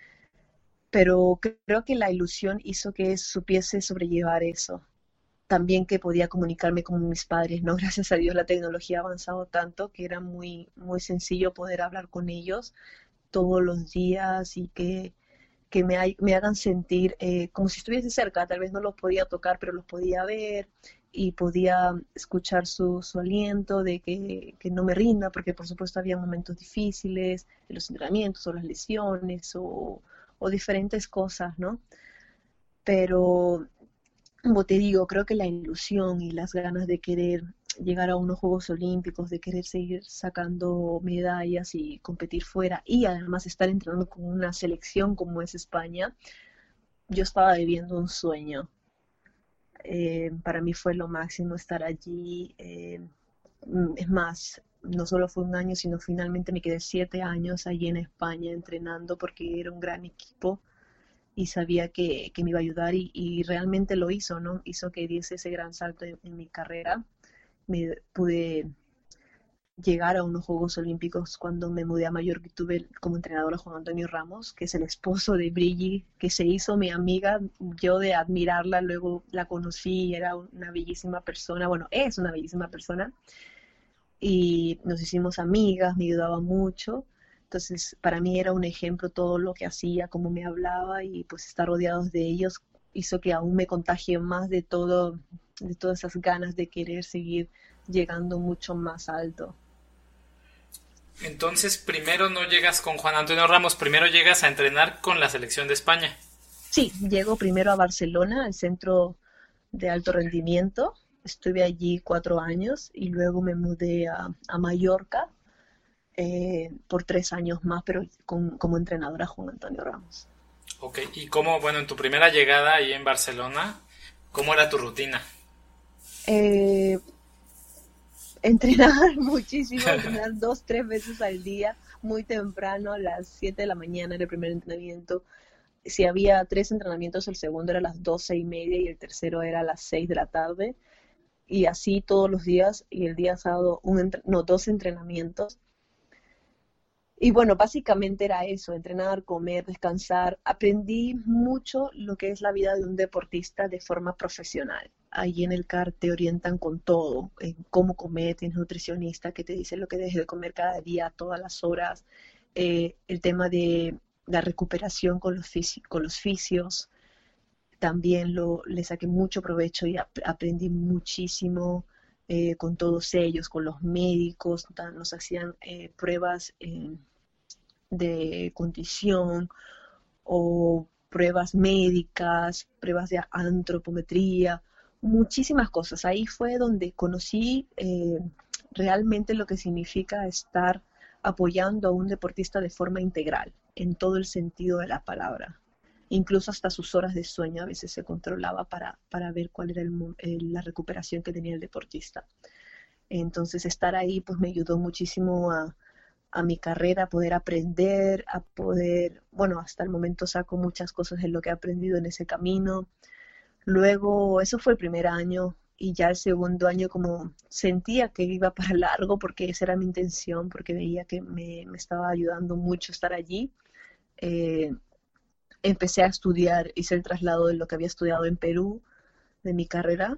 pero creo que la ilusión hizo que supiese sobrellevar eso. También que podía comunicarme con mis padres, ¿no? Gracias a Dios la tecnología ha avanzado tanto que era muy, muy sencillo poder hablar con ellos todos los días y que, que me, hay- me hagan sentir eh, como si estuviese cerca. Tal vez no los podía tocar, pero los podía ver y podía escuchar su, su aliento de que, que no me rinda, porque por supuesto había momentos difíciles en los entrenamientos o las lesiones o, o diferentes cosas, ¿no? Pero como te digo, creo que la ilusión y las ganas de querer llegar a unos Juegos Olímpicos, de querer seguir sacando medallas y competir fuera y además estar entrenando con una selección como es España, yo estaba viviendo un sueño. Eh, para mí fue lo máximo estar allí. Eh, mm, es más, no solo fue un año, sino finalmente me quedé siete años allí en España entrenando porque era un gran equipo y sabía que, que me iba a ayudar y, y realmente lo hizo, ¿no? Hizo que diese ese gran salto en, en mi carrera. Me pude llegar a unos Juegos Olímpicos cuando me mudé a Mallorca y tuve como entrenador a Juan Antonio Ramos, que es el esposo de Brigi, que se hizo mi amiga, yo de admirarla, luego la conocí, era una bellísima persona, bueno, es una bellísima persona, y nos hicimos amigas, me ayudaba mucho. Entonces, para mí era un ejemplo todo lo que hacía, cómo me hablaba y pues estar rodeados de ellos hizo que aún me contagie más de todo, de todas esas ganas de querer seguir llegando mucho más alto. Entonces, primero no llegas con Juan Antonio Ramos, primero llegas a entrenar con la selección de España. Sí, llego primero a Barcelona, al centro de alto rendimiento. Estuve allí cuatro años y luego me mudé a, a Mallorca eh, por tres años más, pero con, como entrenadora Juan Antonio Ramos. Ok, y cómo, bueno, en tu primera llegada ahí en Barcelona, ¿cómo era tu rutina? Eh, Entrenar muchísimo, entrenar dos, tres veces al día, muy temprano, a las siete de la mañana era el primer entrenamiento. Si había tres entrenamientos, el segundo era a las doce y media y el tercero era a las seis de la tarde. Y así todos los días, y el día sábado, un entre- no, dos entrenamientos. Y bueno, básicamente era eso, entrenar, comer, descansar. Aprendí mucho lo que es la vida de un deportista de forma profesional. Ahí en el C A R te orientan con todo, en cómo comer, tienes nutricionista que te dice lo que debes de comer cada día, todas las horas, eh, el tema de la recuperación con los, fisi- con los fisios, también lo, le saqué mucho provecho y ap- aprendí muchísimo eh, con todos ellos, con los médicos, ta- nos hacían eh, pruebas eh, de condición o pruebas médicas, pruebas de antropometría, muchísimas cosas. Ahí fue donde conocí eh, realmente lo que significa estar apoyando a un deportista de forma integral, en todo el sentido de la palabra. Incluso hasta sus horas de sueño a veces se controlaba para, para ver cuál era el mo- el- la recuperación que tenía el deportista. Entonces estar ahí pues me ayudó muchísimo a, a mi carrera, a poder aprender, a poder, bueno, hasta el momento saco muchas cosas de lo que he aprendido en ese camino. Luego, eso fue el primer año y ya el segundo año como sentía que iba para largo porque esa era mi intención, porque veía que me, me estaba ayudando mucho estar allí. Eh, Empecé a estudiar, hice el traslado de lo que había estudiado en Perú, de mi carrera,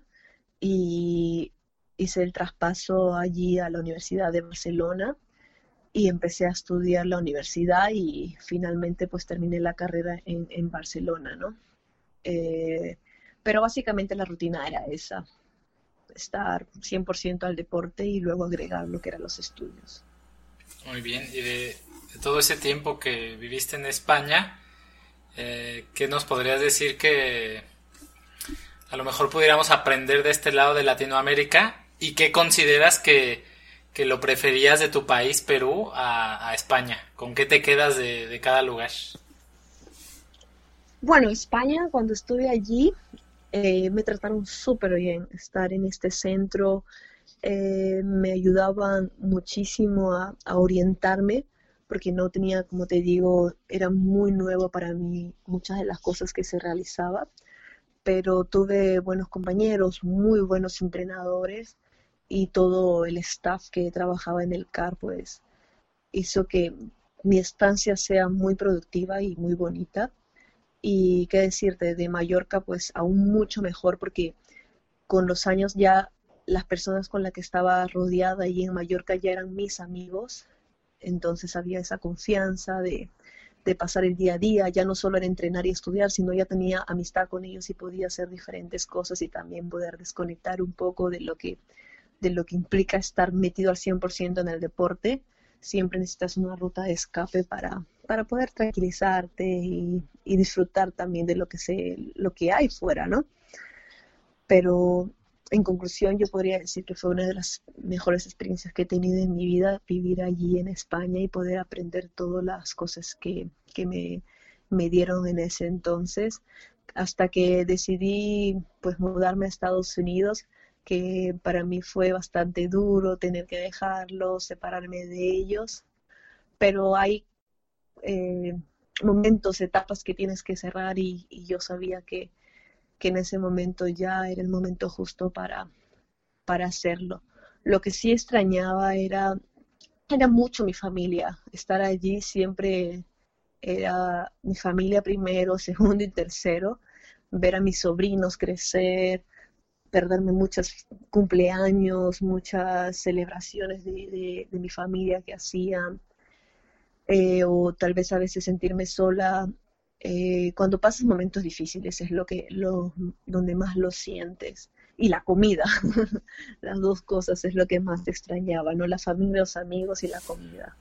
y hice el traspaso allí a la Universidad de Barcelona y empecé a estudiar la universidad y finalmente pues terminé la carrera en, en Barcelona, ¿no? Eh, pero básicamente la rutina era esa, estar cien por ciento al deporte y luego agregar lo que eran los estudios. Muy bien, y de, de todo ese tiempo que viviste en España, eh, ¿qué nos podrías decir que a lo mejor pudiéramos aprender de este lado de Latinoamérica? ¿Y qué consideras que, que lo preferías de tu país, Perú, a, a España? ¿Con qué te quedas de, de cada lugar? Bueno, España, cuando estuve allí, eh, me trataron súper bien. Estar en este centro eh, me ayudaban muchísimo a, a orientarme, porque no tenía, como te digo, era muy nuevo para mí muchas de las cosas que se realizaba, pero tuve buenos compañeros, muy buenos entrenadores y todo el staff que trabajaba en el C A R, pues hizo que mi estancia sea muy productiva y muy bonita. Y qué decirte, de Mallorca, pues aún mucho mejor, porque con los años ya las personas con las que estaba rodeada allí en Mallorca ya eran mis amigos, entonces había esa confianza de, de pasar el día a día, ya no solo era entrenar y estudiar, sino ya tenía amistad con ellos y podía hacer diferentes cosas y también poder desconectar un poco de lo que, de lo que implica estar metido al cien por ciento en el deporte. Siempre necesitas una ruta de escape para, para poder tranquilizarte y, y disfrutar también de lo que, se, lo que hay fuera, ¿no? Pero en conclusión, yo podría decir que fue una de las mejores experiencias que he tenido en mi vida, vivir allí en España y poder aprender todas las cosas que, que me, me dieron en ese entonces, hasta que decidí pues mudarme a Estados Unidos, que para mí fue bastante duro tener que dejarlos, separarme de ellos, pero hay eh, momentos, etapas que tienes que cerrar y, y yo sabía que que en ese momento ya era el momento justo para, para hacerlo. Lo que sí extrañaba era, era mucho mi familia. Estar allí siempre era mi familia primero, segundo y tercero. Ver a mis sobrinos crecer, perderme muchos cumpleaños, muchas celebraciones de, de, de mi familia que hacían, eh, o tal vez a veces sentirme sola. Eh, cuando pasas momentos difíciles es lo que lo, donde más lo sientes. Y la comida, las dos cosas es lo que más te extrañaba, ¿no? La familia, los amigos y la comida.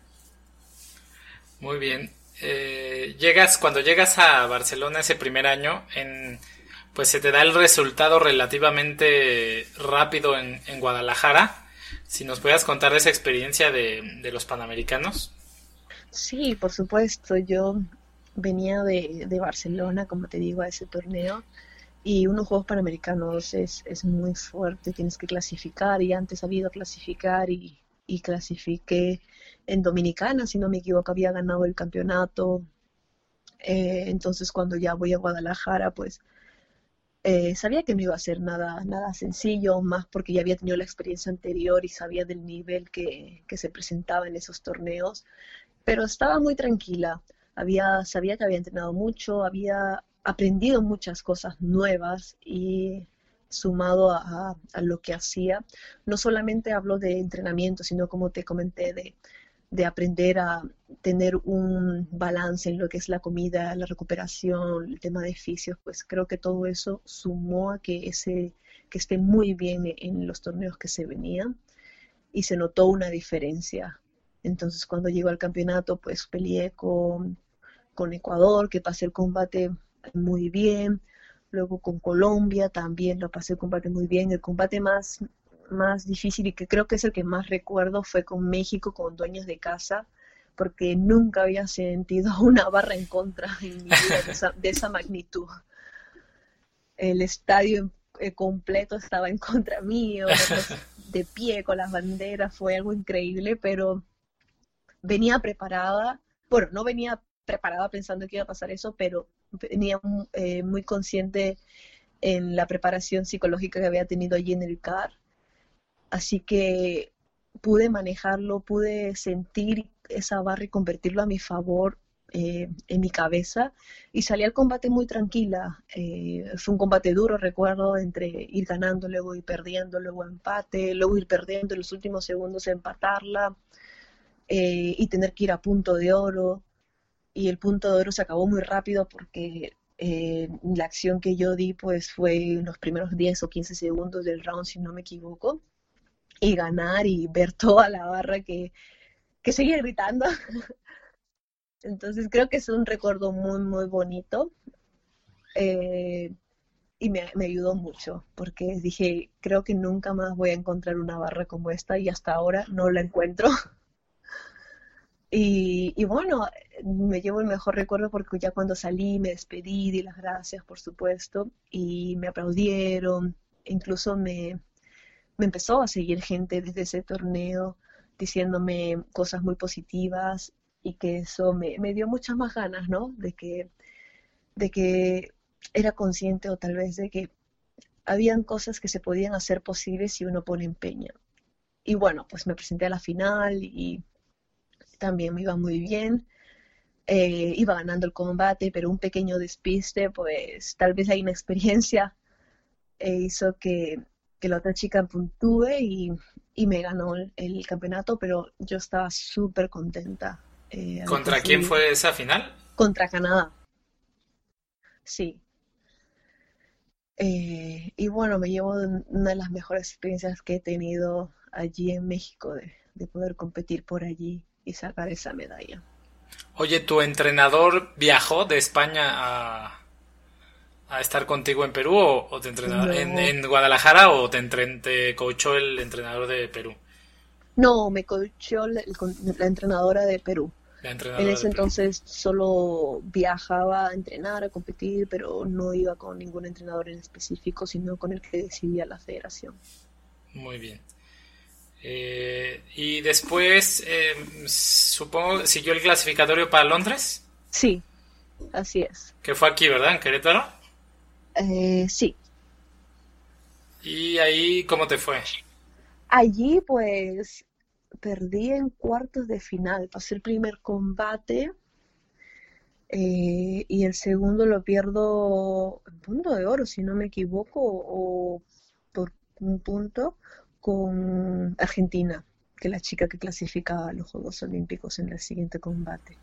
Muy bien. Eh, llegas, cuando llegas a Barcelona ese primer año, en, pues se te da el resultado relativamente rápido en, en Guadalajara. Si nos puedas contar esa experiencia de, de los Panamericanos. Sí, por supuesto, yo venía de, de Barcelona, como te digo, a ese torneo. Y unos Juegos Panamericanos es, es muy fuerte, tienes que clasificar y antes había ido a clasificar y, y clasifiqué en Dominicana, si no me equivoco, había ganado el campeonato. Eh, entonces cuando ya voy a Guadalajara, pues eh, sabía que no iba a ser nada, nada sencillo, más porque ya había tenido la experiencia anterior y sabía del nivel que, que se presentaba en esos torneos, pero estaba muy tranquila. Había, sabía que había entrenado mucho, había aprendido muchas cosas nuevas y sumado a, a- a lo que hacía. No solamente hablo de entrenamiento, sino como te comenté, de, de aprender a tener un balance en lo que es la comida, la recuperación, el tema de fisios, pues creo que todo eso sumó a que ese, que esté muy bien en los torneos que se venían y se notó una diferencia. Entonces, cuando llegó al campeonato, pues peleé con, con Ecuador, que pasé el combate muy bien. Luego con Colombia también lo pasé el combate muy bien. El combate más, más difícil y que creo que es el que más recuerdo fue con México, con Dueños de Casa, porque nunca había sentido una barra en contra en mi vida de esa, de esa magnitud. El estadio eh, completo estaba en contra mío, verlos de pie con las banderas fue algo increíble, pero venía preparada, bueno, no venía preparada pensando que iba a pasar eso, pero venía eh, muy consciente en la preparación psicológica que había tenido allí en el C A R, así que pude manejarlo, pude sentir esa barra y convertirlo a mi favor eh, en mi cabeza y salí al combate muy tranquila. Eh, fue un combate duro, recuerdo, entre ir ganando, luego ir perdiendo, luego empate, luego ir perdiendo en los últimos segundos empatarla eh, y tener que ir a punto de oro. Y el punto de oro se acabó muy rápido porque eh, la acción que yo di pues fue en los primeros diez o quince segundos del round, si no me equivoco, y ganar y ver toda la barra que, que seguía gritando. Entonces creo que es un recuerdo muy, muy bonito eh, y me, me ayudó mucho porque dije, creo que nunca más voy a encontrar una barra como esta y hasta ahora no la encuentro. Y, y bueno, me llevo el mejor recuerdo porque ya cuando salí me despedí, di las gracias, por supuesto, y me aplaudieron. Incluso me, me empezó a seguir gente desde ese torneo diciéndome cosas muy positivas y que eso me, me dio muchas más ganas, ¿no? De que, de que era consciente o tal vez de que habían cosas que se podían hacer posibles si uno pone empeño. Y bueno, pues me presenté a la final y también me iba muy bien. Eh, iba ganando el combate, pero un pequeño despiste, pues tal vez la inexperiencia eh, hizo que, que la otra chica puntúe y, y me ganó el, el campeonato, pero yo estaba súper contenta eh, al ¿Contra quién conseguir fue esa final? contra Canadá, sí. Eh, y bueno, me llevo de una de las mejores experiencias que he tenido allí en México, de, de poder competir por allí y sacar esa medalla. Oye, ¿tu entrenador viajó de España a, a estar contigo en Perú o, o te entrenó en, No, en Guadalajara o te, entren, te coachó el entrenador de Perú? no, me coachó la, el con- la entrenadora de Perú. La En entrenadora ese de Perú. entonces solo viajaba a entrenar, a competir, pero no iba con ningún entrenador en específico, sino con el que decidía la federación. Muy bien. Eh, y después, eh, supongo, siguió el clasificatorio para Londres, Sí, así es. que fue aquí, ¿verdad? En Querétaro. Eh, sí, Y ahí, ¿cómo te fue? allí pues perdí en cuartos de final. Pasé el primer combate eh, y el segundo lo pierdo en punto de oro, si no me equivoco, o por un punto con Argentina, que es la chica que clasifica a los Juegos Olímpicos en el siguiente combate.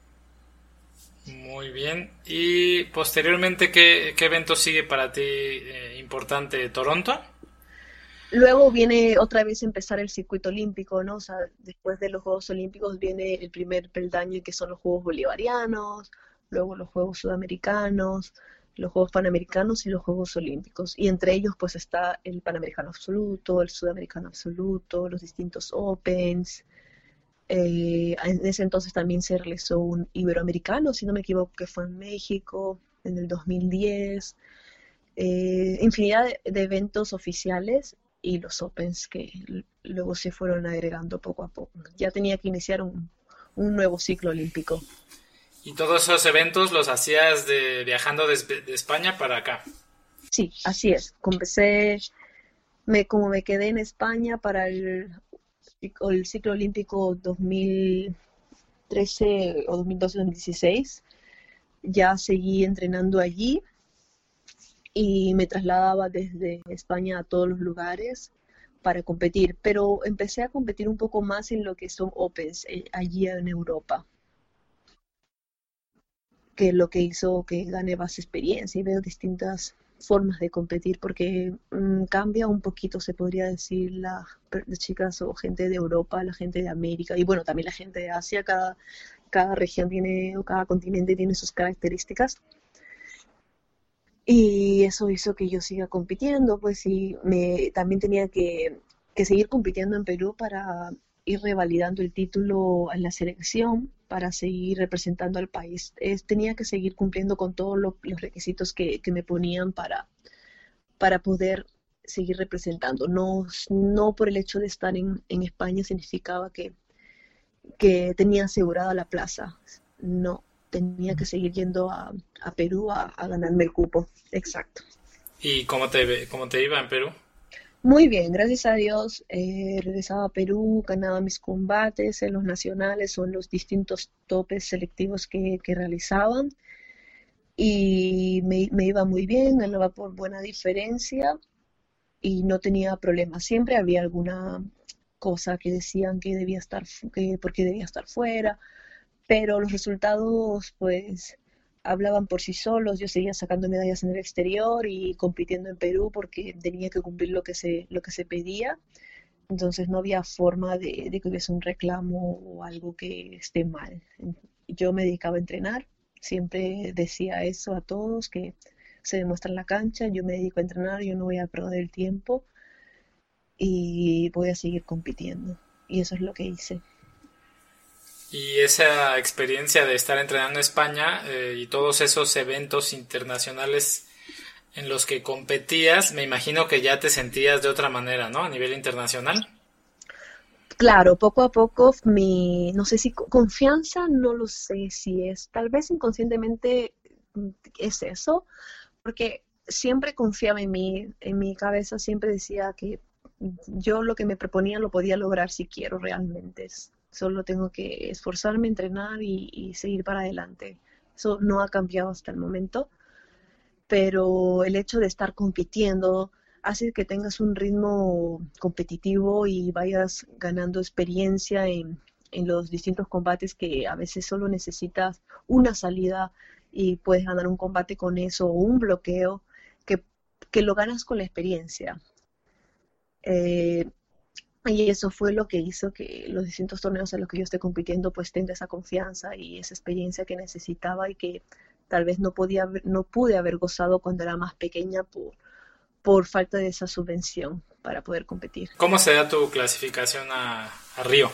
Muy bien. Y posteriormente, ¿qué, qué evento sigue para ti eh, importante? ¿Toronto? Luego viene otra vez empezar el circuito olímpico, ¿no? O sea, después de los Juegos Olímpicos viene el primer peldaño que son los Juegos Bolivarianos, luego los Juegos Sudamericanos, los Juegos Panamericanos y los Juegos Olímpicos. Y entre ellos pues está el Panamericano Absoluto, el Sudamericano Absoluto, los distintos Opens. Eh, en ese entonces también se realizó un Iberoamericano, si no me equivoco, que fue en México en el dos mil diez. Eh, infinidad de, de eventos oficiales y los Opens que l- luego se fueron agregando poco a poco. Ya tenía que iniciar un, un nuevo ciclo olímpico. Y todos esos eventos los hacías de, viajando desde de España para acá. Sí, así es. Comencé, me, como me quedé en España para el, el ciclo olímpico dos mil trece o dos mil doce-dos mil dieciséis, ya seguí entrenando allí y me trasladaba desde España a todos los lugares para competir, pero empecé a competir un poco más en lo que son Opens eh, allí en Europa, que es lo que hizo que gane más experiencia y veo distintas formas de competir porque mm, cambia un poquito, se podría decir, las las chicas o gente de Europa, la gente de América y bueno, también la gente de Asia, cada, cada región tiene o cada continente tiene sus características. Y eso hizo que yo siga compitiendo, pues y me también tenía que, que seguir compitiendo en Perú para ir revalidando el título en la selección, para seguir representando al país. Es, tenía que seguir cumpliendo con todos lo- los requisitos que, que me ponían para, para poder seguir representando. No, no por el hecho de estar en, en España significaba que, que tenía asegurada la plaza. No, tenía que seguir yendo a, a Perú a, a ganarme el cupo. Exacto. ¿Y cómo te, cómo te iba en Perú? Muy bien, gracias a Dios. Eh, regresaba a Perú, ganaba mis combates en los nacionales o en los distintos topes selectivos que, que realizaban y me, me iba muy bien, ganaba por buena diferencia y no tenía problemas. Siempre había alguna cosa que decían que debía estar, fu- que porque debía estar fuera, pero los resultados pues hablaban por sí solos. Yo seguía sacando medallas en el exterior y compitiendo en Perú porque tenía que cumplir lo que se, lo que se pedía. Entonces no había forma de, de que hubiese un reclamo o algo que esté mal. Yo me dedicaba a entrenar, siempre decía eso a todos, que se demuestra en la cancha, yo me dedico a entrenar, yo no voy a perder el tiempo y voy a seguir compitiendo. Y eso es lo que hice. Y esa experiencia de estar entrenando en España eh, y todos esos eventos internacionales en los que competías, me imagino que ya te sentías de otra manera, ¿no? A nivel internacional. Claro, poco a poco mi, no sé si co- confianza, no lo sé si es, tal vez inconscientemente mm, es eso, porque siempre confiaba en mí, en mi cabeza siempre decía que yo lo que me proponía lo podía lograr si quiero realmente. Es- Solo tengo que esforzarme, entrenar y, y seguir para adelante. Eso no ha cambiado hasta el momento, pero el hecho de estar compitiendo hace que tengas un ritmo competitivo y vayas ganando experiencia en, en los distintos combates que a veces solo necesitas una salida y puedes ganar un combate con eso o un bloqueo que, que lo ganas con la experiencia. Eh, y eso fue lo que hizo que los distintos torneos en los que yo esté compitiendo pues tenga esa confianza y esa experiencia que necesitaba y que tal vez no podía haber- no pude haber gozado cuando era más pequeña por, por falta de esa subvención para poder competir. ¿Cómo se da tu clasificación a, a Río?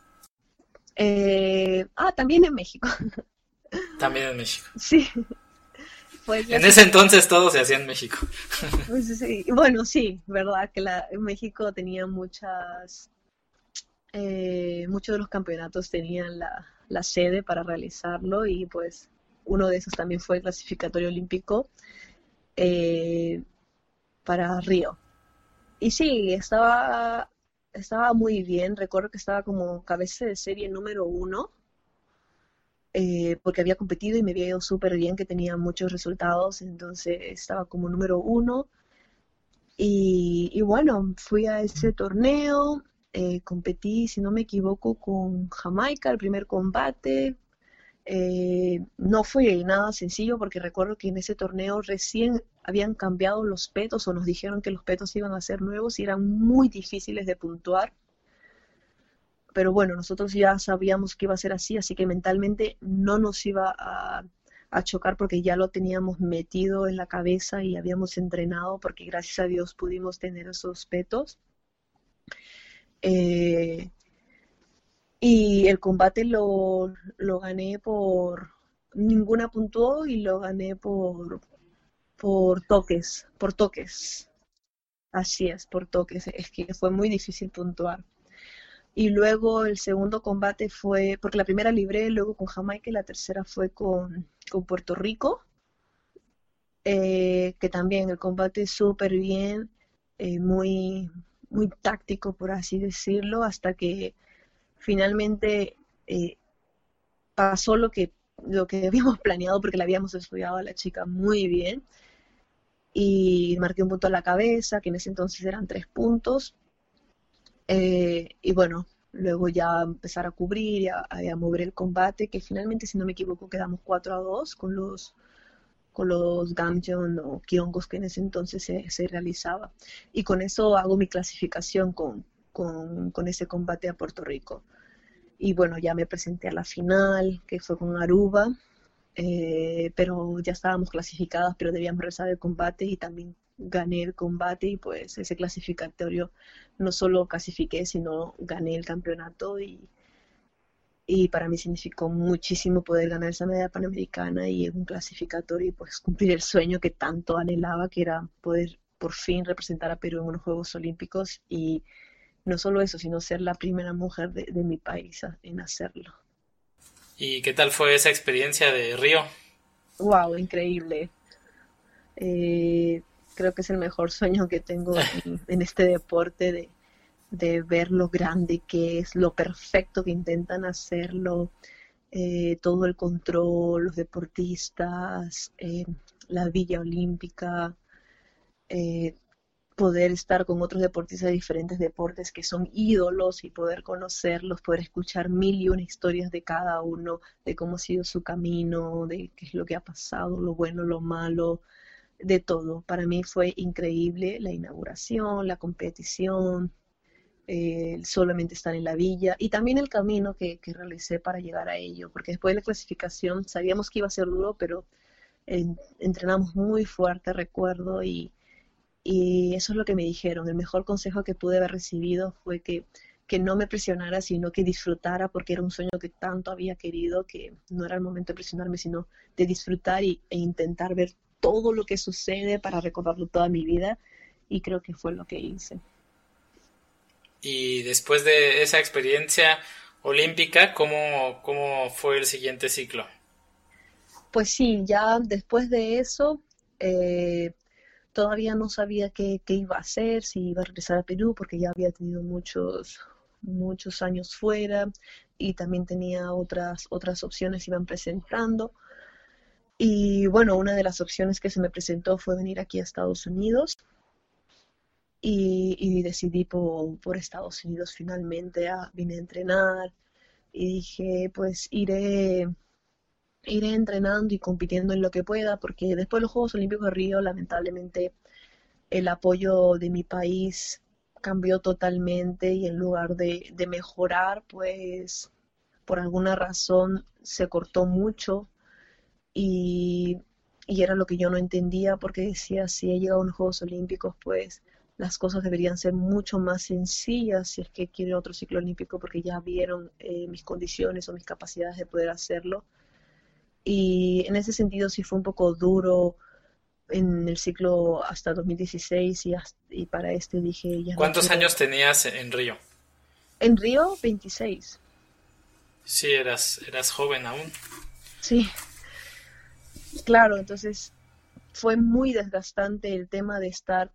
Eh, ah, también en México. También en México. Sí, fue En ese clasificado. entonces todo se hacía en México. Pues sí, bueno, sí, verdad que la, en México tenía muchas, eh, muchos de los campeonatos tenían la, la sede para realizarlo y pues uno de esos también fue el clasificatorio olímpico eh, para Río. Y sí, estaba, estaba muy bien, recuerdo que estaba como cabeza de serie número uno, eh, porque había competido y me había ido súper bien, que tenía muchos resultados, entonces estaba como número uno. Y, y bueno, fui a ese torneo, eh, competí, si no me equivoco, con Jamaica, el primer combate. Eh, no fue nada sencillo porque recuerdo que en ese torneo recién habían cambiado los petos o nos dijeron que los petos iban a ser nuevos y eran muy difíciles de puntuar. Pero bueno, nosotros ya sabíamos que iba a ser así, así que mentalmente no nos iba a, a chocar porque ya lo teníamos metido en la cabeza y habíamos entrenado porque gracias a Dios pudimos tener esos petos. Eh, y el combate lo, lo gané por... Ninguna puntuó y lo gané por, por toques, por toques. Así es, por toques. Es que fue muy difícil puntuar. Y luego el segundo combate fue, porque la primera libré, luego con Jamaica y la tercera fue con, con Puerto Rico, eh, que también el combate súper bien, eh, muy, muy táctico, por así decirlo, hasta que finalmente eh, pasó lo que, lo que habíamos planeado, porque la habíamos estudiado a la chica muy bien, y marqué un punto a la cabeza, que en ese entonces eran tres puntos. Eh, y bueno, luego ya empezar a cubrir y a, a mover el combate, que finalmente, si no me equivoco, quedamos cuatro a dos con los, con los Gamjeon o Kyongos que en ese entonces se, se realizaba. Y con eso hago mi clasificación con, con, con ese combate a Puerto Rico. Y bueno, ya me presenté a la final, que fue con Aruba, eh, pero ya estábamos clasificadas, pero debíamos rezar el combate y también gané el combate y pues ese clasificatorio no solo clasifiqué, sino gané el campeonato y, y para mí significó muchísimo poder ganar esa medalla panamericana y un clasificatorio y pues cumplir el sueño que tanto anhelaba, que era poder por fin representar a Perú en unos Juegos Olímpicos y no solo eso, sino ser la primera mujer de, de mi país a- en hacerlo. ¿Y qué tal fue esa experiencia de Río? Wow, increíble. Eh, Creo que es el mejor sueño que tengo en, en este deporte de, de ver lo grande que es, lo perfecto que intentan hacerlo, eh, todo el control, los deportistas, eh, la Villa Olímpica, eh, poder estar con otros deportistas de diferentes deportes que son ídolos y poder conocerlos, poder escuchar mil y una historias de cada uno, de cómo ha sido su camino, de qué es lo que ha pasado, lo bueno, lo malo, de todo. Para mí fue increíble la inauguración, la competición, eh, solamente estar en la villa y también el camino que, que realicé para llegar a ello, porque después de la clasificación sabíamos que iba a ser duro, pero en, entrenamos muy fuerte, recuerdo, y, y eso es lo que me dijeron. El mejor consejo que pude haber recibido fue que, que no me presionara, sino que disfrutara, porque era un sueño que tanto había querido, que no era el momento de presionarme, sino de disfrutar y, e intentar ver todo lo que sucede para recordarlo toda mi vida, y creo que fue lo que hice. Y después de esa experiencia olímpica, ¿cómo, cómo fue el siguiente ciclo? Pues sí, ya después de eso, eh, todavía no sabía qué, qué iba a hacer, si iba a regresar a Perú, porque ya había tenido muchos, muchos años fuera y también tenía otras, otras opciones que iban presentando. Y bueno, una de las opciones que se me presentó fue venir aquí a Estados Unidos y, y decidí por, por Estados Unidos finalmente. Ah, vine a entrenar y dije, pues iré, iré entrenando y compitiendo en lo que pueda, porque después de los Juegos Olímpicos de Río, lamentablemente, el apoyo de mi país cambió totalmente y en lugar de, de mejorar, pues por alguna razón se cortó mucho y, y era lo que yo no entendía porque decía, si he llegado a unos Juegos Olímpicos, pues las cosas deberían ser mucho más sencillas si es que quieren otro ciclo olímpico porque ya vieron eh, mis condiciones o mis capacidades de poder hacerlo. Y en ese sentido sí fue un poco duro en el ciclo hasta dos mil dieciséis y, hasta- y para este dije, ya no ¿Cuántos años quiero. tenías en Río? En Río, veintiséis. Sí, eras, eras joven aún. Sí, claro, entonces fue muy desgastante el tema de estar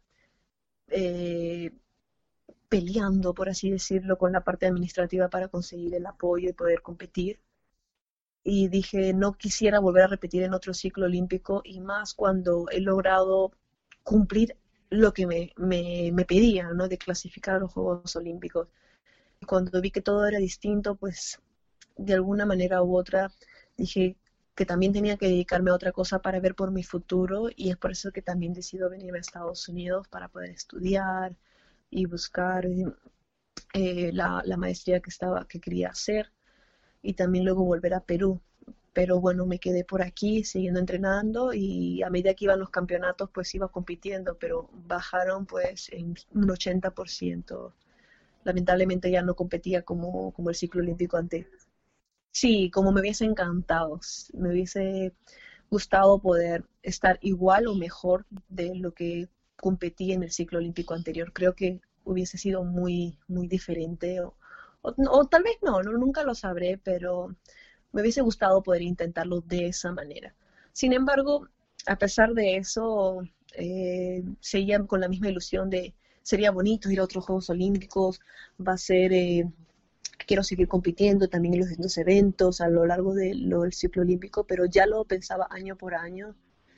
eh, peleando, por así decirlo, con la parte administrativa para conseguir el apoyo y poder competir. Y dije, no quisiera volver a repetir en otro ciclo olímpico y más cuando he logrado cumplir lo que me, me, me pedían, ¿no? De clasificar a los Juegos Olímpicos. Y cuando vi que todo era distinto, pues de alguna manera u otra dije que también tenía que dedicarme a otra cosa para ver por mi futuro y es por eso que también decido venirme a Estados Unidos para poder estudiar y buscar eh, la, la maestría que estaba, que quería hacer y también luego volver a Perú. Pero bueno, me quedé por aquí siguiendo entrenando y a medida que iban los campeonatos pues iba compitiendo, pero bajaron pues en un ochenta por ciento. Lamentablemente ya no competía como, como el ciclo olímpico antes. Sí, como me hubiese encantado, me hubiese gustado poder estar igual o mejor de lo que competí en el ciclo olímpico anterior. Creo que hubiese sido muy, muy diferente o, o, o tal vez no, no, nunca lo sabré, pero me hubiese gustado poder intentarlo de esa manera. Sin embargo, a pesar de eso, eh, seguía con la misma ilusión de sería bonito ir a otros Juegos Olímpicos, va a ser, eh, quiero seguir compitiendo también en los distintos eventos a lo largo de lo, del ciclo olímpico, pero ya lo pensaba año por año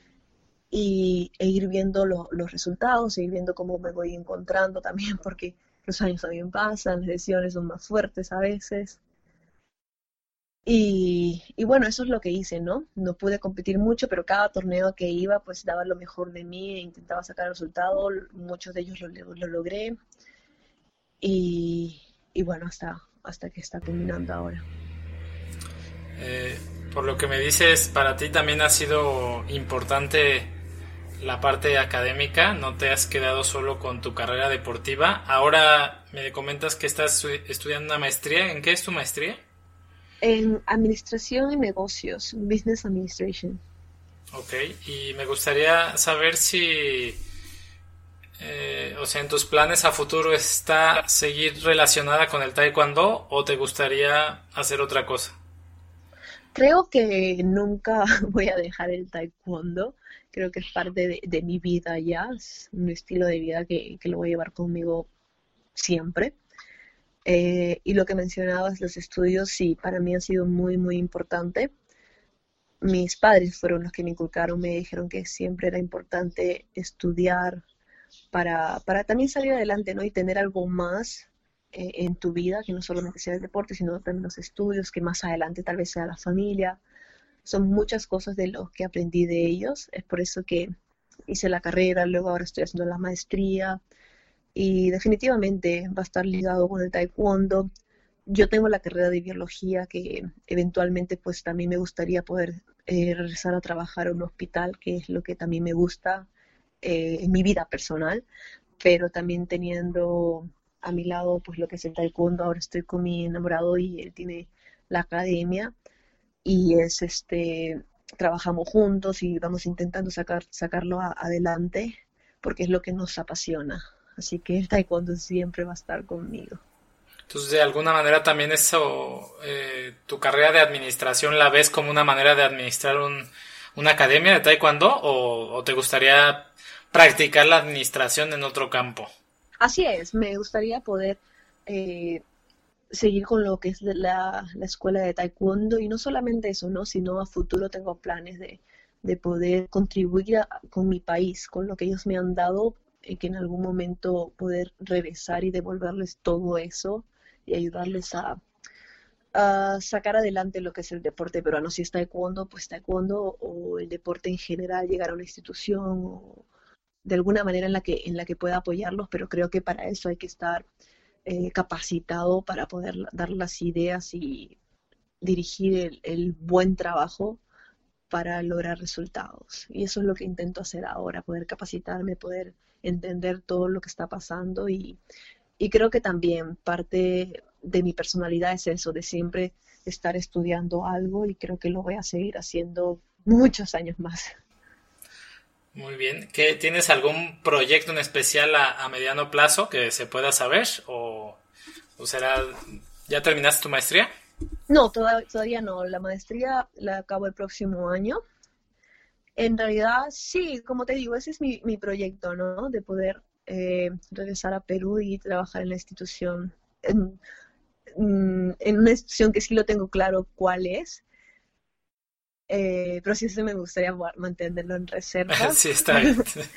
y, e ir viendo lo, los resultados, e ir viendo cómo me voy encontrando también, porque los años también pasan, las lesiones son más fuertes a veces. Y, y bueno, eso es lo que hice, ¿no? No pude competir mucho, pero cada torneo que iba, pues daba lo mejor de mí e intentaba sacar el resultado. Muchos de ellos lo, lo logré. Y, y bueno, hasta, hasta que está culminando ahora. Eh, por lo que me dices, para ti también ha sido importante la parte académica, no te has quedado solo con tu carrera deportiva. Ahora me comentas que estás estudiando una maestría. ¿En qué es tu maestría? En Administración y Negocios, Business Administration. Ok, y me gustaría saber si, eh, o sea, en tus planes a futuro está seguir relacionada con el taekwondo o te gustaría hacer otra cosa. Creo que nunca voy a dejar el taekwondo. Creo que es parte de, de mi vida ya. Es un estilo de vida que, que lo voy a llevar conmigo siempre. Eh, y lo que mencionabas, los estudios, sí, para mí ha sido muy, muy importante. Mis padres fueron los que me inculcaron, me dijeron que siempre era importante estudiar para, para también salir adelante, ¿no? Y tener algo más eh, en tu vida, que no solamente sea el deporte, sino también los estudios, que más adelante tal vez sea la familia. Son muchas cosas de lo que aprendí de ellos. Es por eso que hice la carrera, luego ahora estoy haciendo la maestría y definitivamente va a estar ligado con el taekwondo. Yo tengo la carrera de biología que eventualmente pues también me gustaría poder eh, regresar a trabajar en un hospital, que es lo que también me gusta eh, en mi vida personal, pero también teniendo a mi lado pues lo que es el taekwondo. Ahora estoy con mi enamorado y él tiene la academia y es este, trabajamos juntos y vamos intentando sacar, sacarlo a- adelante porque es lo que nos apasiona. Así que el taekwondo siempre va a estar conmigo. Entonces, de alguna manera también eso, eh, tu carrera de administración la ves como una manera de administrar un, una academia de taekwondo o, o te gustaría practicar la administración en otro campo. Así es, me gustaría poder eh, seguir con lo que es de la, la escuela de taekwondo y no solamente eso, ¿no? Sino a futuro tengo planes de, de poder contribuir a- con mi país, con lo que ellos me han dado, y que en algún momento poder regresar y devolverles todo eso y ayudarles a, a sacar adelante lo que es el deporte peruano. Si es taekwondo, pues taekwondo o el deporte en general, llegar a una institución o de alguna manera en la que, en la que pueda apoyarlos, pero creo que para eso hay que estar eh, capacitado para poder dar las ideas y dirigir el, el buen trabajo para lograr resultados. Y eso es lo que intento hacer ahora, poder capacitarme, poder entender todo lo que está pasando y, y creo que también parte de mi personalidad es eso, de siempre estar estudiando algo y creo que lo voy a seguir haciendo muchos años más. Muy bien. ¿Qué, ¿Tienes algún proyecto en especial a, a mediano plazo que se pueda saber? ¿O, o será, ya terminaste tu maestría? No, toda- todavía no. La maestría la acabo el próximo año. En realidad, sí, como te digo, ese es mi, mi proyecto, ¿no? De poder eh, regresar a Perú y trabajar en la institución, en, mm, en una institución que sí lo tengo claro cuál es, eh, pero sí se me gustaría gua- mantenerlo en reserva Sí, está bien.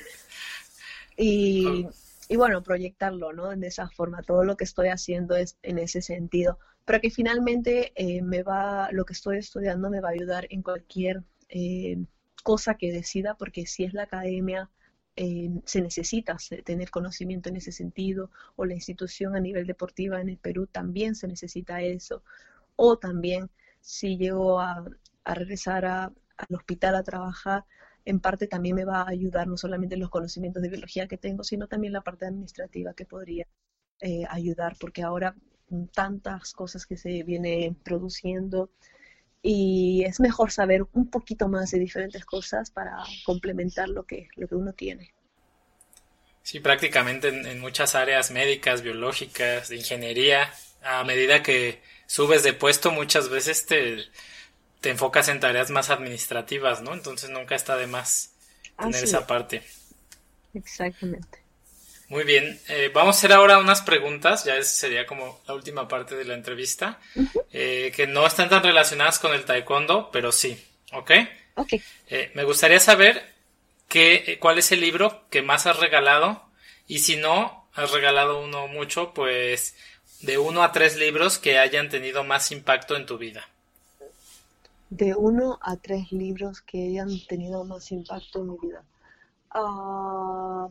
y, y bueno, proyectarlo, ¿no? De esa forma, todo lo que estoy haciendo es en ese sentido, pero que finalmente eh, me va, lo que estoy estudiando me va a ayudar en cualquier eh, cosa que decida, porque si es la academia, eh, se necesita se- tener conocimiento en ese sentido, o la institución a nivel deportiva en el Perú también se necesita eso, o también si llego a, a regresar a- al hospital a trabajar, en parte también me va a ayudar no solamente los conocimientos de biología que tengo, sino también la parte administrativa que podría eh, ayudar, porque ahora mm, tantas cosas que se vienen produciendo y es mejor saber un poquito más de diferentes cosas para complementar lo que, lo que uno tiene. Sí, prácticamente en, en muchas áreas médicas, biológicas, de ingeniería, a medida que subes de puesto, muchas veces te, te enfocas en tareas más administrativas, ¿no? Entonces nunca está de más tener Así esa es, parte. exactamente. Muy bien, eh, vamos a hacer ahora unas preguntas, ya es, sería como la última parte de la entrevista, Ujú. eh, que no están tan relacionadas con el taekwondo, pero sí, ¿ok? Ok. Eh, me gustaría saber qué, eh, cuál es el libro que más has regalado y si no has regalado uno mucho, pues de uno a tres libros que hayan tenido más impacto en tu vida. De uno a tres libros que hayan tenido más impacto en mi vida. Ah,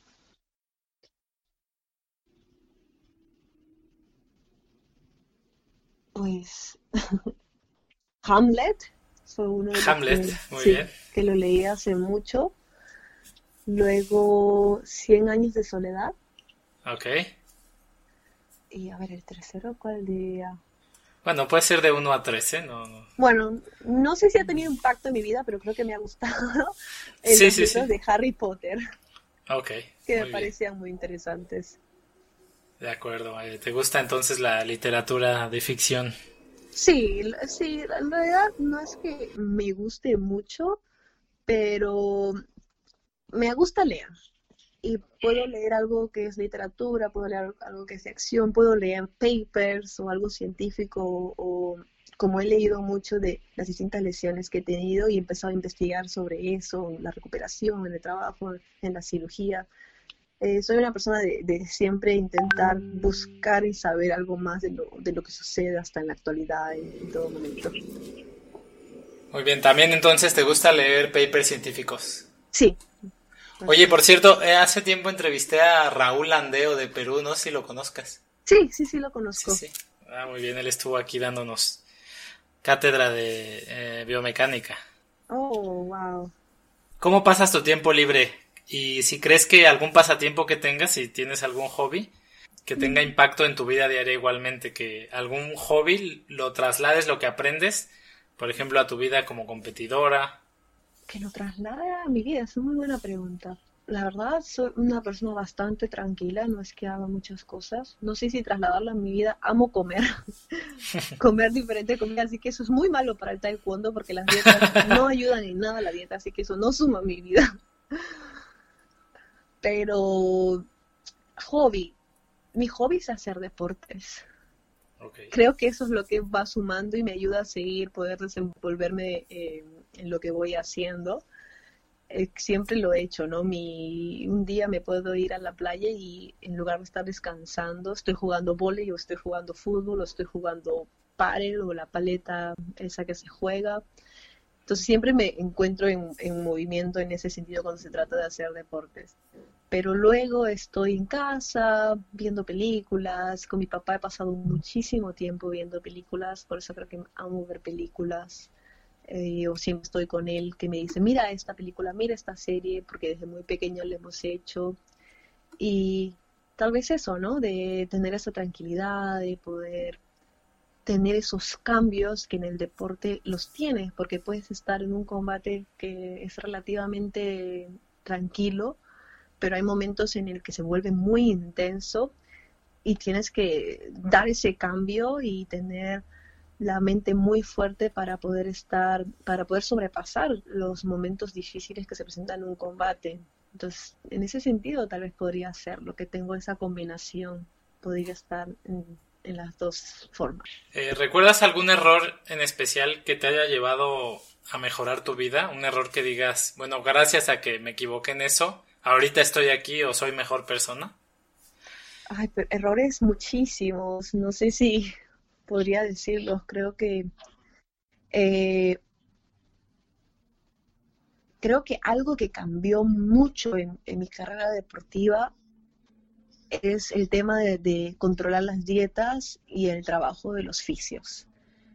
pues Hamlet fue uno de los Hamlet, que muy sí, bien, que lo leí hace mucho. Luego Cien años de soledad. ok. Y a ver, el tercero, ¿cuál diría? Bueno, puede ser de uno a tres, ¿eh? No, no. Bueno, no sé si ha tenido impacto en mi vida, pero creo que me ha gustado en Sí, los sí, sí. libros de Harry Potter, Ok, que me muy bien. parecían muy interesantes. De acuerdo. Eh, ¿te gusta entonces la literatura de ficción? Sí, l- sí, en realidad no es que me guste mucho, pero me gusta leer. Y puedo leer algo que es literatura, puedo leer algo que es de acción, puedo leer papers o algo científico o como he leído mucho de las distintas lesiones que he tenido y he empezado a investigar sobre eso, en la recuperación, en el trabajo, en la cirugía. Eh, soy una persona de, de siempre intentar buscar y saber algo más de lo, de lo que sucede hasta en la actualidad, en, en todo momento. Muy bien, también entonces te gusta leer papers científicos. Sí, Oye, así por es. cierto, eh, hace tiempo entrevisté a Raúl Andeo de Perú, no sé si lo conozcas. Sí, sí, sí lo Sí, conozco. sí. Ah, muy bien, él estuvo aquí dándonos cátedra de eh, biomecánica. Oh, wow. ¿Cómo pasas tu tiempo libre? Y si crees que algún pasatiempo que tengas, si tienes algún hobby. que tenga impacto en tu vida diaria igualmente, que algún hobby lo traslades, lo que aprendes, por ejemplo, a tu vida como competidora. Que lo traslade a mi vida, es una muy buena pregunta. La verdad, soy una persona bastante tranquila, no es que haga muchas cosas. No sé si trasladarla a mi vida. Amo comer, comer diferente comida, así que eso es muy malo para el taekwondo porque las dietas no ayudan en nada a la dieta, así que eso no suma a mi vida. Pero, hobby, mi hobby es hacer deportes. Okay. Creo que eso es lo que va sumando y me ayuda a seguir, poder desenvolverme eh, en lo que voy haciendo. Eh, siempre lo he hecho, ¿no? Mi, un día me puedo ir a la playa y en lugar de estar descansando, estoy jugando vóley o estoy jugando fútbol o estoy jugando pádel o la paleta esa que se juega. Entonces siempre me encuentro en, en movimiento en ese sentido cuando se trata de hacer deportes. Pero luego estoy en casa viendo películas. Con mi papá he pasado muchísimo tiempo viendo películas, por eso creo que amo ver películas. Eh, o siempre estoy con él que me dice, mira esta película, mira esta serie, porque desde muy pequeño lo hemos hecho. Y tal vez eso, ¿no? De tener esa tranquilidad, de poder tener esos cambios que en el deporte los tienes, porque puedes estar en un combate que es relativamente tranquilo, pero hay momentos en el que se vuelve muy intenso y tienes que dar ese cambio y tener la mente muy fuerte para poder estar, para poder sobrepasar los momentos difíciles que se presentan en un combate. Entonces, en ese sentido tal vez podría hacerlo, que tengo esa combinación, podría estar en, en las dos formas. Eh, ¿Recuerdas algún error en especial que te haya llevado a mejorar tu vida? Un error que digas, bueno, gracias a que me equivoqué en eso, ahorita estoy aquí o soy mejor persona. Ay, pero errores muchísimos, no sé si podría decirlos, creo que eh, creo que algo que cambió mucho en, en mi carrera deportiva es el tema de, de controlar las dietas y el trabajo de los fisios.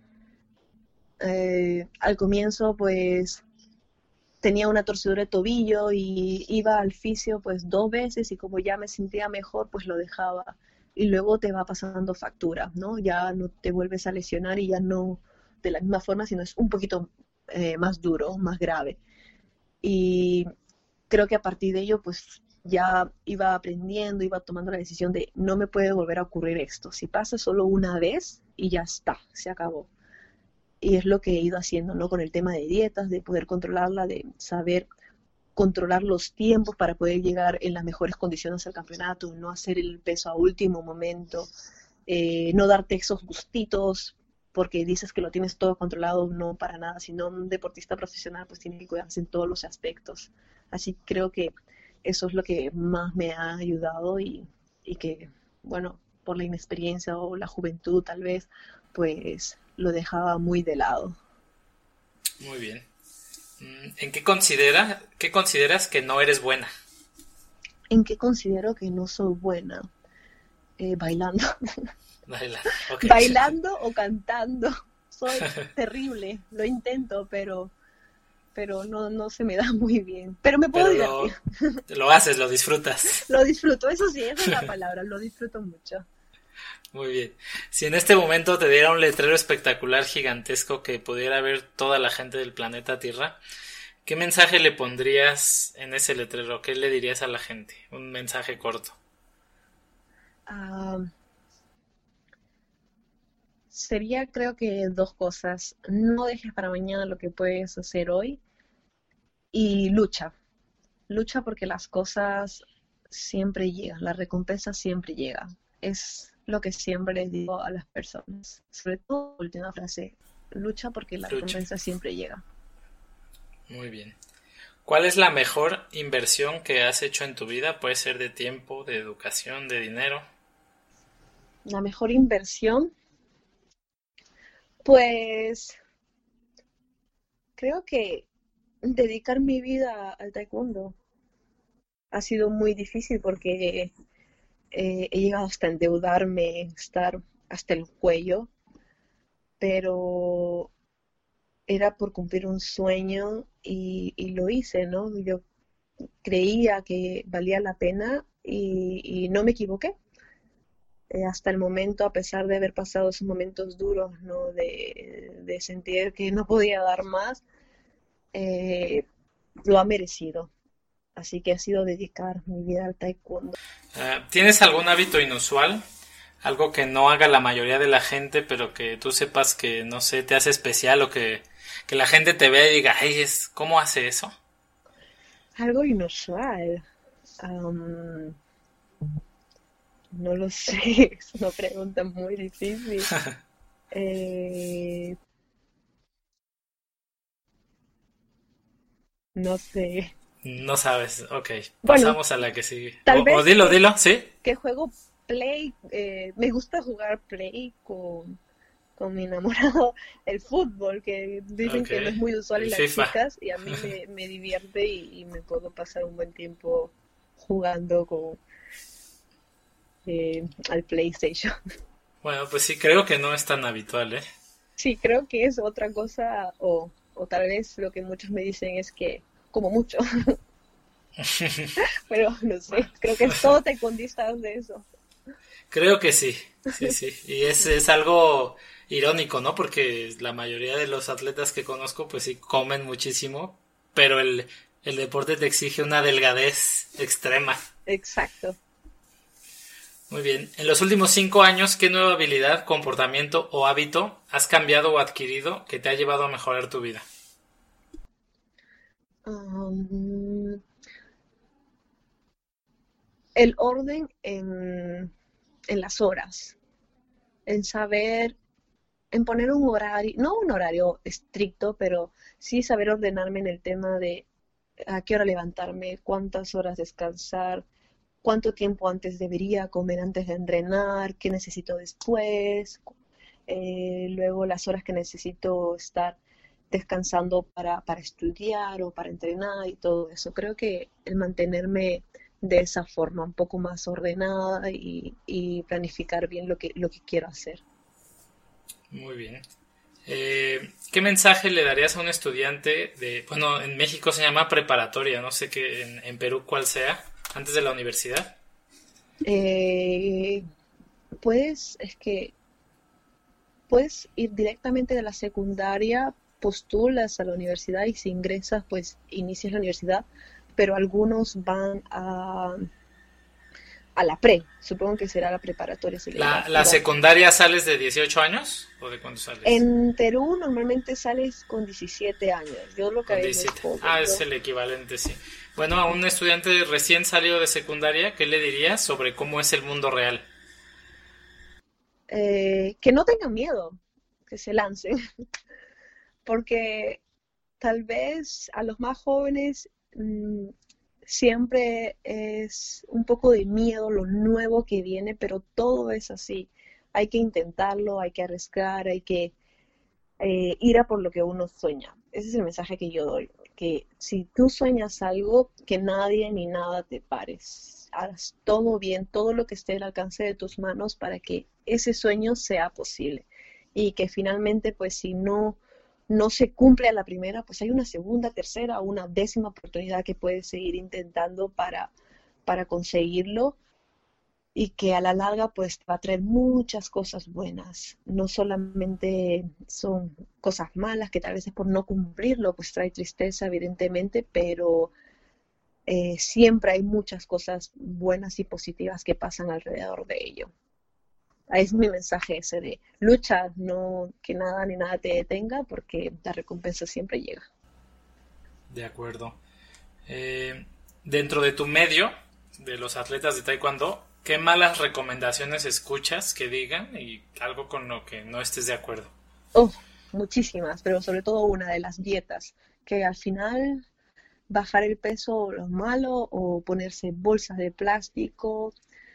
Eh, al comienzo, pues, tenía una torcedura de tobillo y iba al fisio, pues, dos veces y como ya me sentía mejor, pues lo dejaba. Y luego te va pasando factura, ¿no? Ya no te vuelves a lesionar y ya no de la misma forma, sino es un poquito eh, más duro, más grave. Y creo que a partir de ello, pues ya iba aprendiendo, iba tomando la decisión de no me puede volver a ocurrir esto. Si pasa solo una vez y ya está, se acabó. Y es lo que he ido haciendo, ¿no? Con el tema de dietas, de poder controlarla, de saber controlar los tiempos para poder llegar en las mejores condiciones al campeonato, no hacer el peso a último momento, eh, no darte esos gustitos porque dices que lo tienes todo controlado, no para nada, sino un deportista profesional pues tiene que cuidarse en todos los aspectos. Así creo que eso es lo que más me ha ayudado y, y que, bueno, por la inexperiencia o la juventud tal vez, pues lo dejaba muy de lado. Muy bien. ¿En qué considera, qué consideras que no eres buena? ¿En qué considero que no soy buena? Eh, bailando. Bailando, okay. Bailando o cantando. Soy terrible, lo intento, pero pero no, no se me da muy bien. Pero me puedo pero divertir. Lo, lo haces, lo disfrutas. Lo disfruto, eso sí, esa es la palabra, lo disfruto mucho. Muy bien. Si en este momento te diera un letrero espectacular gigantesco que pudiera ver toda la gente del planeta Tierra, ¿qué mensaje le pondrías en ese letrero? ¿Qué le dirías a la gente? Un mensaje corto. Uh, sería creo que dos cosas. No dejes para mañana lo que puedes hacer hoy y lucha. Lucha porque las cosas siempre llegan, la recompensa siempre llega. Es lo que siempre les digo a las personas. Sobre todo, última frase, lucha porque la lucha. recompensa siempre llega. Muy bien. ¿Cuál es la mejor inversión que has hecho en tu vida? Puede ser de tiempo, de educación, de dinero. La mejor inversión, pues creo que dedicar mi vida al taekwondo ha sido muy difícil porque eh, he llegado hasta endeudarme, estar hasta el cuello, pero era por cumplir un sueño y, y lo hice, ¿no? Yo creía que valía la pena y, y no me equivoqué. eh, hasta el momento, a pesar de haber pasado esos momentos duros, ¿no? De, de sentir que no podía dar más, eh, lo ha merecido. Así que ha sido dedicar mi vida al taekwondo. Uh, ¿Tienes algún hábito inusual? Algo que no haga la mayoría de la gente, pero que tú sepas que, no sé, te hace especial o que, que la gente te vea y diga, ay, es, ¿cómo hace eso? Algo inusual. Um, no lo sé, es una pregunta muy difícil. Eh, no sé. No sabes, ok, Bueno, pasamos a la que sigue. tal O, o vez dilo, que, dilo, ¿sí? que juego Play. Eh, me gusta jugar Play con, con mi enamorado. El fútbol, que dicen Ok, que no es muy usual el en las FIFA. chicas, y a mí me, me divierte y, y me puedo pasar un buen tiempo jugando con, eh, al PlayStation. Bueno, pues sí, creo que no es tan habitual, ¿eh? Sí, creo que es otra cosa, o, o tal vez lo que muchos me dicen es que como mucho, pero no sé, creo que todo taekwondista de eso. Creo que sí, sí, sí. Y es, es algo irónico, ¿no? Porque la mayoría de los atletas que conozco, pues sí, comen muchísimo, pero el, el deporte te exige una delgadez extrema. Exacto. Muy bien. En los últimos cinco años, ¿qué nueva habilidad, comportamiento o hábito has cambiado o adquirido que te ha llevado a mejorar tu vida? Um, el orden en, en las horas, en saber, en poner un horario, no un horario estricto, pero sí saber ordenarme en el tema de a qué hora levantarme, cuántas horas descansar, cuánto tiempo antes debería comer antes de entrenar, qué necesito después, eh, luego las horas que necesito estar descansando para, para estudiar o para entrenar y todo eso. Creo que el mantenerme de esa forma, un poco más ordenada y, y planificar bien lo que, lo que quiero hacer. Muy bien. Eh, ¿qué mensaje le darías a un estudiante de, bueno, en México se llama preparatoria, no sé qué, en, en Perú cuál sea, antes de la universidad? Eh, pues es que puedes ir directamente de la secundaria, postulas a la universidad y si ingresas, pues inicias la universidad, pero algunos van a, a la pre, supongo que será la preparatoria, se le dirá, ¿La, la pero secundaria sales de dieciocho años o de cuándo sales? en Perú normalmente sales con diecisiete años, yo lo que Con haré muy diecisiete. joven, Ah, es yo el equivalente, sí. Bueno, a un estudiante recién salido de secundaria, ¿qué le dirías sobre cómo es el mundo real? eh, que no tengan miedo, que se lancen, porque tal vez a los más jóvenes mmm, siempre es un poco de miedo lo nuevo que viene, pero todo es así. Hay que intentarlo, hay que arriesgar, hay que eh, ir a por lo que uno sueña. Ese es el mensaje que yo doy, que si tú sueñas algo, que nadie ni nada te pares. Haz todo bien, todo lo que esté al alcance de tus manos para que ese sueño sea posible. Y que finalmente, pues si no, no se cumple a la primera, pues hay una segunda, tercera o una décima oportunidad que puedes seguir intentando para, para conseguirlo y que a la larga pues va a traer muchas cosas buenas. No solamente son cosas malas que tal vez es por no cumplirlo, pues trae tristeza evidentemente, pero eh, siempre hay muchas cosas buenas y positivas que pasan alrededor de ello. Ahí es mi mensaje ese de lucha, no que nada ni nada te detenga porque la recompensa siempre llega. De acuerdo. Eh, dentro de tu medio, de los atletas de Taekwondo, ¿qué malas recomendaciones escuchas que digan y algo con lo que no estés de acuerdo? Oh, muchísimas, pero sobre todo una de las dietas, que al final bajar el peso lo malo o ponerse bolsas de plástico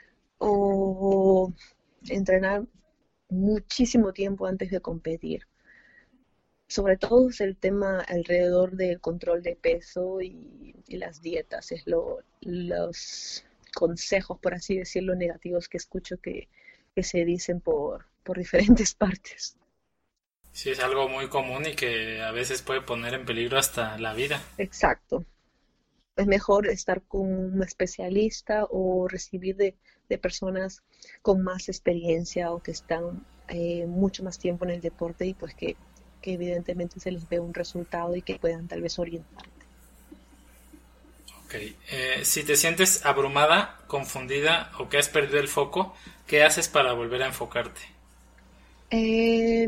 o entrenar muchísimo tiempo antes de competir. Sobre todo es el tema alrededor del control de peso y, y las dietas, es lo, los consejos, por así decirlo, negativos que escucho que, que se dicen por, por diferentes partes. Sí, es algo muy común y que a veces puede poner en peligro hasta la vida. Exacto. es mejor estar con un especialista o recibir de, de personas con más experiencia o que están eh, mucho más tiempo en el deporte y pues que, que evidentemente se les ve un resultado y que puedan tal vez orientarte. Ok, eh, si te sientes abrumada, confundida o que has perdido el foco, ¿qué haces para volver a enfocarte? Eh,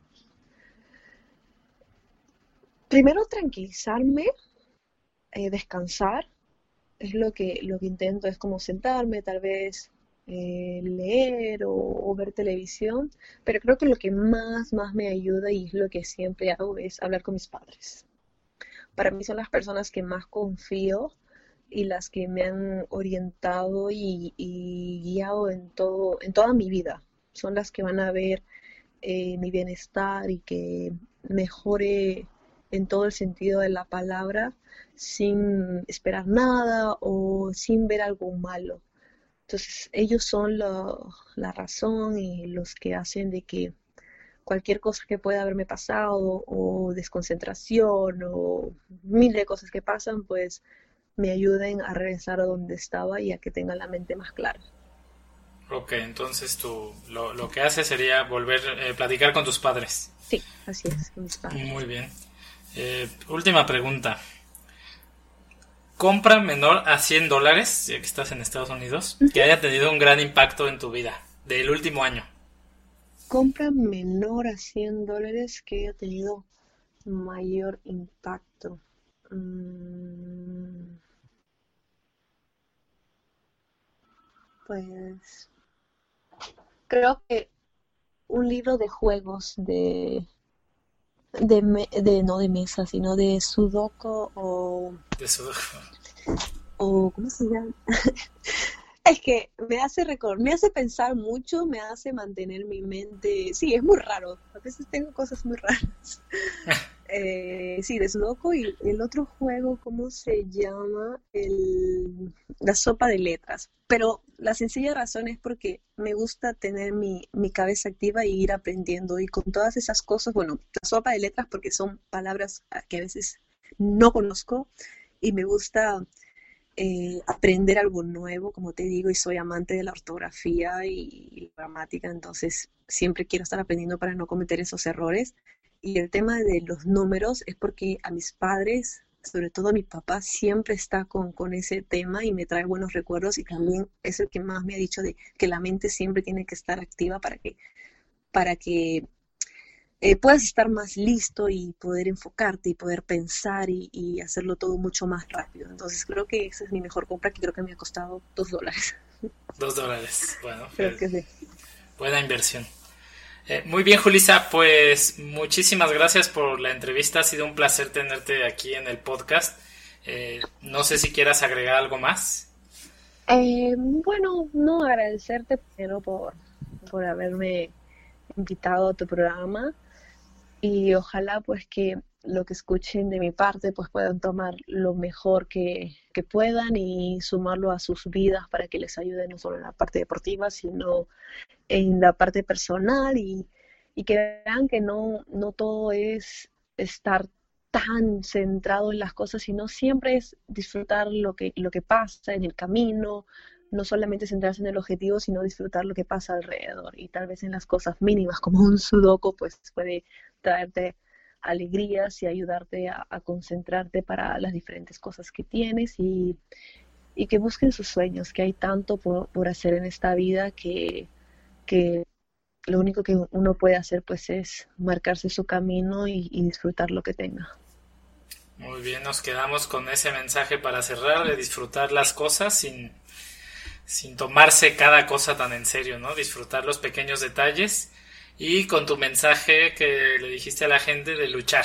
primero tranquilizarme, eh, descansar, es lo que, lo que intento, es como sentarme, tal vez eh, leer o, o ver televisión, pero creo que lo que más, más me ayuda y es lo que siempre hago es hablar con mis padres. Para mí son las personas que más confío y las que me han orientado y, y guiado en todo, en toda mi vida. Son las que van a ver eh, mi bienestar y que mejore en todo el sentido de la palabra sin esperar nada o sin ver algo malo. Entonces ellos son lo- la razón y los que hacen de que cualquier cosa que pueda haberme pasado o desconcentración o mil de cosas que pasan, pues me ayuden a regresar a donde estaba y a que tenga la mente más clara. Ok, entonces tú lo, lo que haces sería volver a eh, platicar con tus padres. Sí, así es, con mis padres. Muy bien. Eh, última pregunta. Compra menor a cien dólares, ya que estás en Estados Unidos, uh-huh, que haya tenido un gran impacto en tu vida, del último año. Compra menor a cien dólares que haya tenido mayor impacto. Mm, pues creo que un libro de juegos de, de, me- de no de mesa, sino de Sudoku o, De su... o ¿cómo se llama? Es que me hace recordar, me hace pensar mucho, me hace mantener mi mente. Sí, es muy raro. A veces tengo cosas muy raras. Eh, sí, de Sudoku y el otro juego, ¿cómo se llama? El, la sopa de letras. Pero la sencilla razón es porque me gusta tener mi, mi cabeza activa y ir aprendiendo. Y con todas esas cosas, bueno, la sopa de letras porque son palabras ah, que a veces no conozco y me gusta eh, aprender algo nuevo, como te digo, y soy amante de la ortografía y, y la gramática, entonces siempre quiero estar aprendiendo para no cometer esos errores. Y el tema de los números es porque a mis padres, sobre todo a mi papá, siempre está con, con ese tema y me trae buenos recuerdos y también es el que más me ha dicho de que la mente siempre tiene que estar activa para que, para que eh, puedas estar más listo y poder enfocarte y poder pensar y, y hacerlo todo mucho más rápido. Entonces creo que esa es mi mejor compra, que creo que me ha costado dos dólares. Dos dólares, bueno, Creo pues, que sí. buena inversión. Eh, muy bien, Julissa, pues muchísimas gracias por la entrevista. Ha sido un placer tenerte aquí en el podcast. Eh, no sé si quieras agregar algo más. Eh, bueno, no agradecerte primero por, por haberme invitado a tu programa y ojalá pues que lo que escuchen de mi parte pues puedan tomar lo mejor que, que puedan y sumarlo a sus vidas para que les ayude no solo en la parte deportiva sino en la parte personal y, y que vean que no, no todo es estar tan centrado en las cosas, sino siempre es disfrutar lo que, lo que pasa en el camino, no solamente centrarse en el objetivo, sino disfrutar lo que pasa alrededor. Y tal vez en las cosas mínimas, como un sudoku, pues puede traerte alegrías y ayudarte a, a concentrarte para las diferentes cosas que tienes y, y que busquen sus sueños, que hay tanto por, por hacer en esta vida que, que lo único que uno puede hacer pues es marcarse su camino y, y disfrutar lo que tenga. Muy bien, nos quedamos con ese mensaje para cerrar, de disfrutar las cosas sin, sin tomarse cada cosa tan en serio, ¿no? Disfrutar los pequeños detalles y con tu mensaje que le dijiste a la gente de luchar.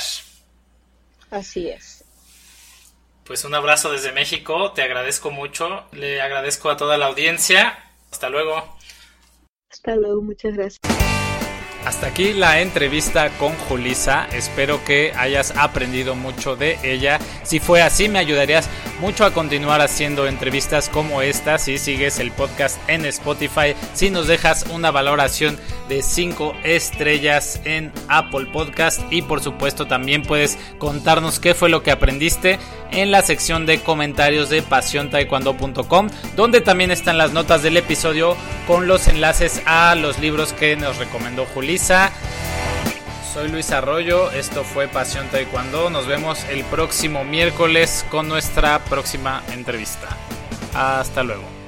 Así es. Pues un abrazo desde México, te agradezco mucho, le agradezco a toda la audiencia, hasta luego. Hasta luego, muchas gracias. Hasta aquí la entrevista con Julissa, espero que hayas aprendido mucho de ella. Si fue así, me ayudarías mucho a continuar haciendo entrevistas como esta. Si sigues el podcast en Spotify, si nos dejas una valoración de cinco estrellas en Apple Podcast, y por supuesto también puedes contarnos qué fue lo que aprendiste en la sección de comentarios de pasión taekwondo punto com, donde también están las notas del episodio con los enlaces a los libros que nos recomendó Julissa. Soy Luis Arroyo, esto fue Pasión Taekwondo. Nos vemos el próximo miércoles con nuestra próxima entrevista. Hasta luego.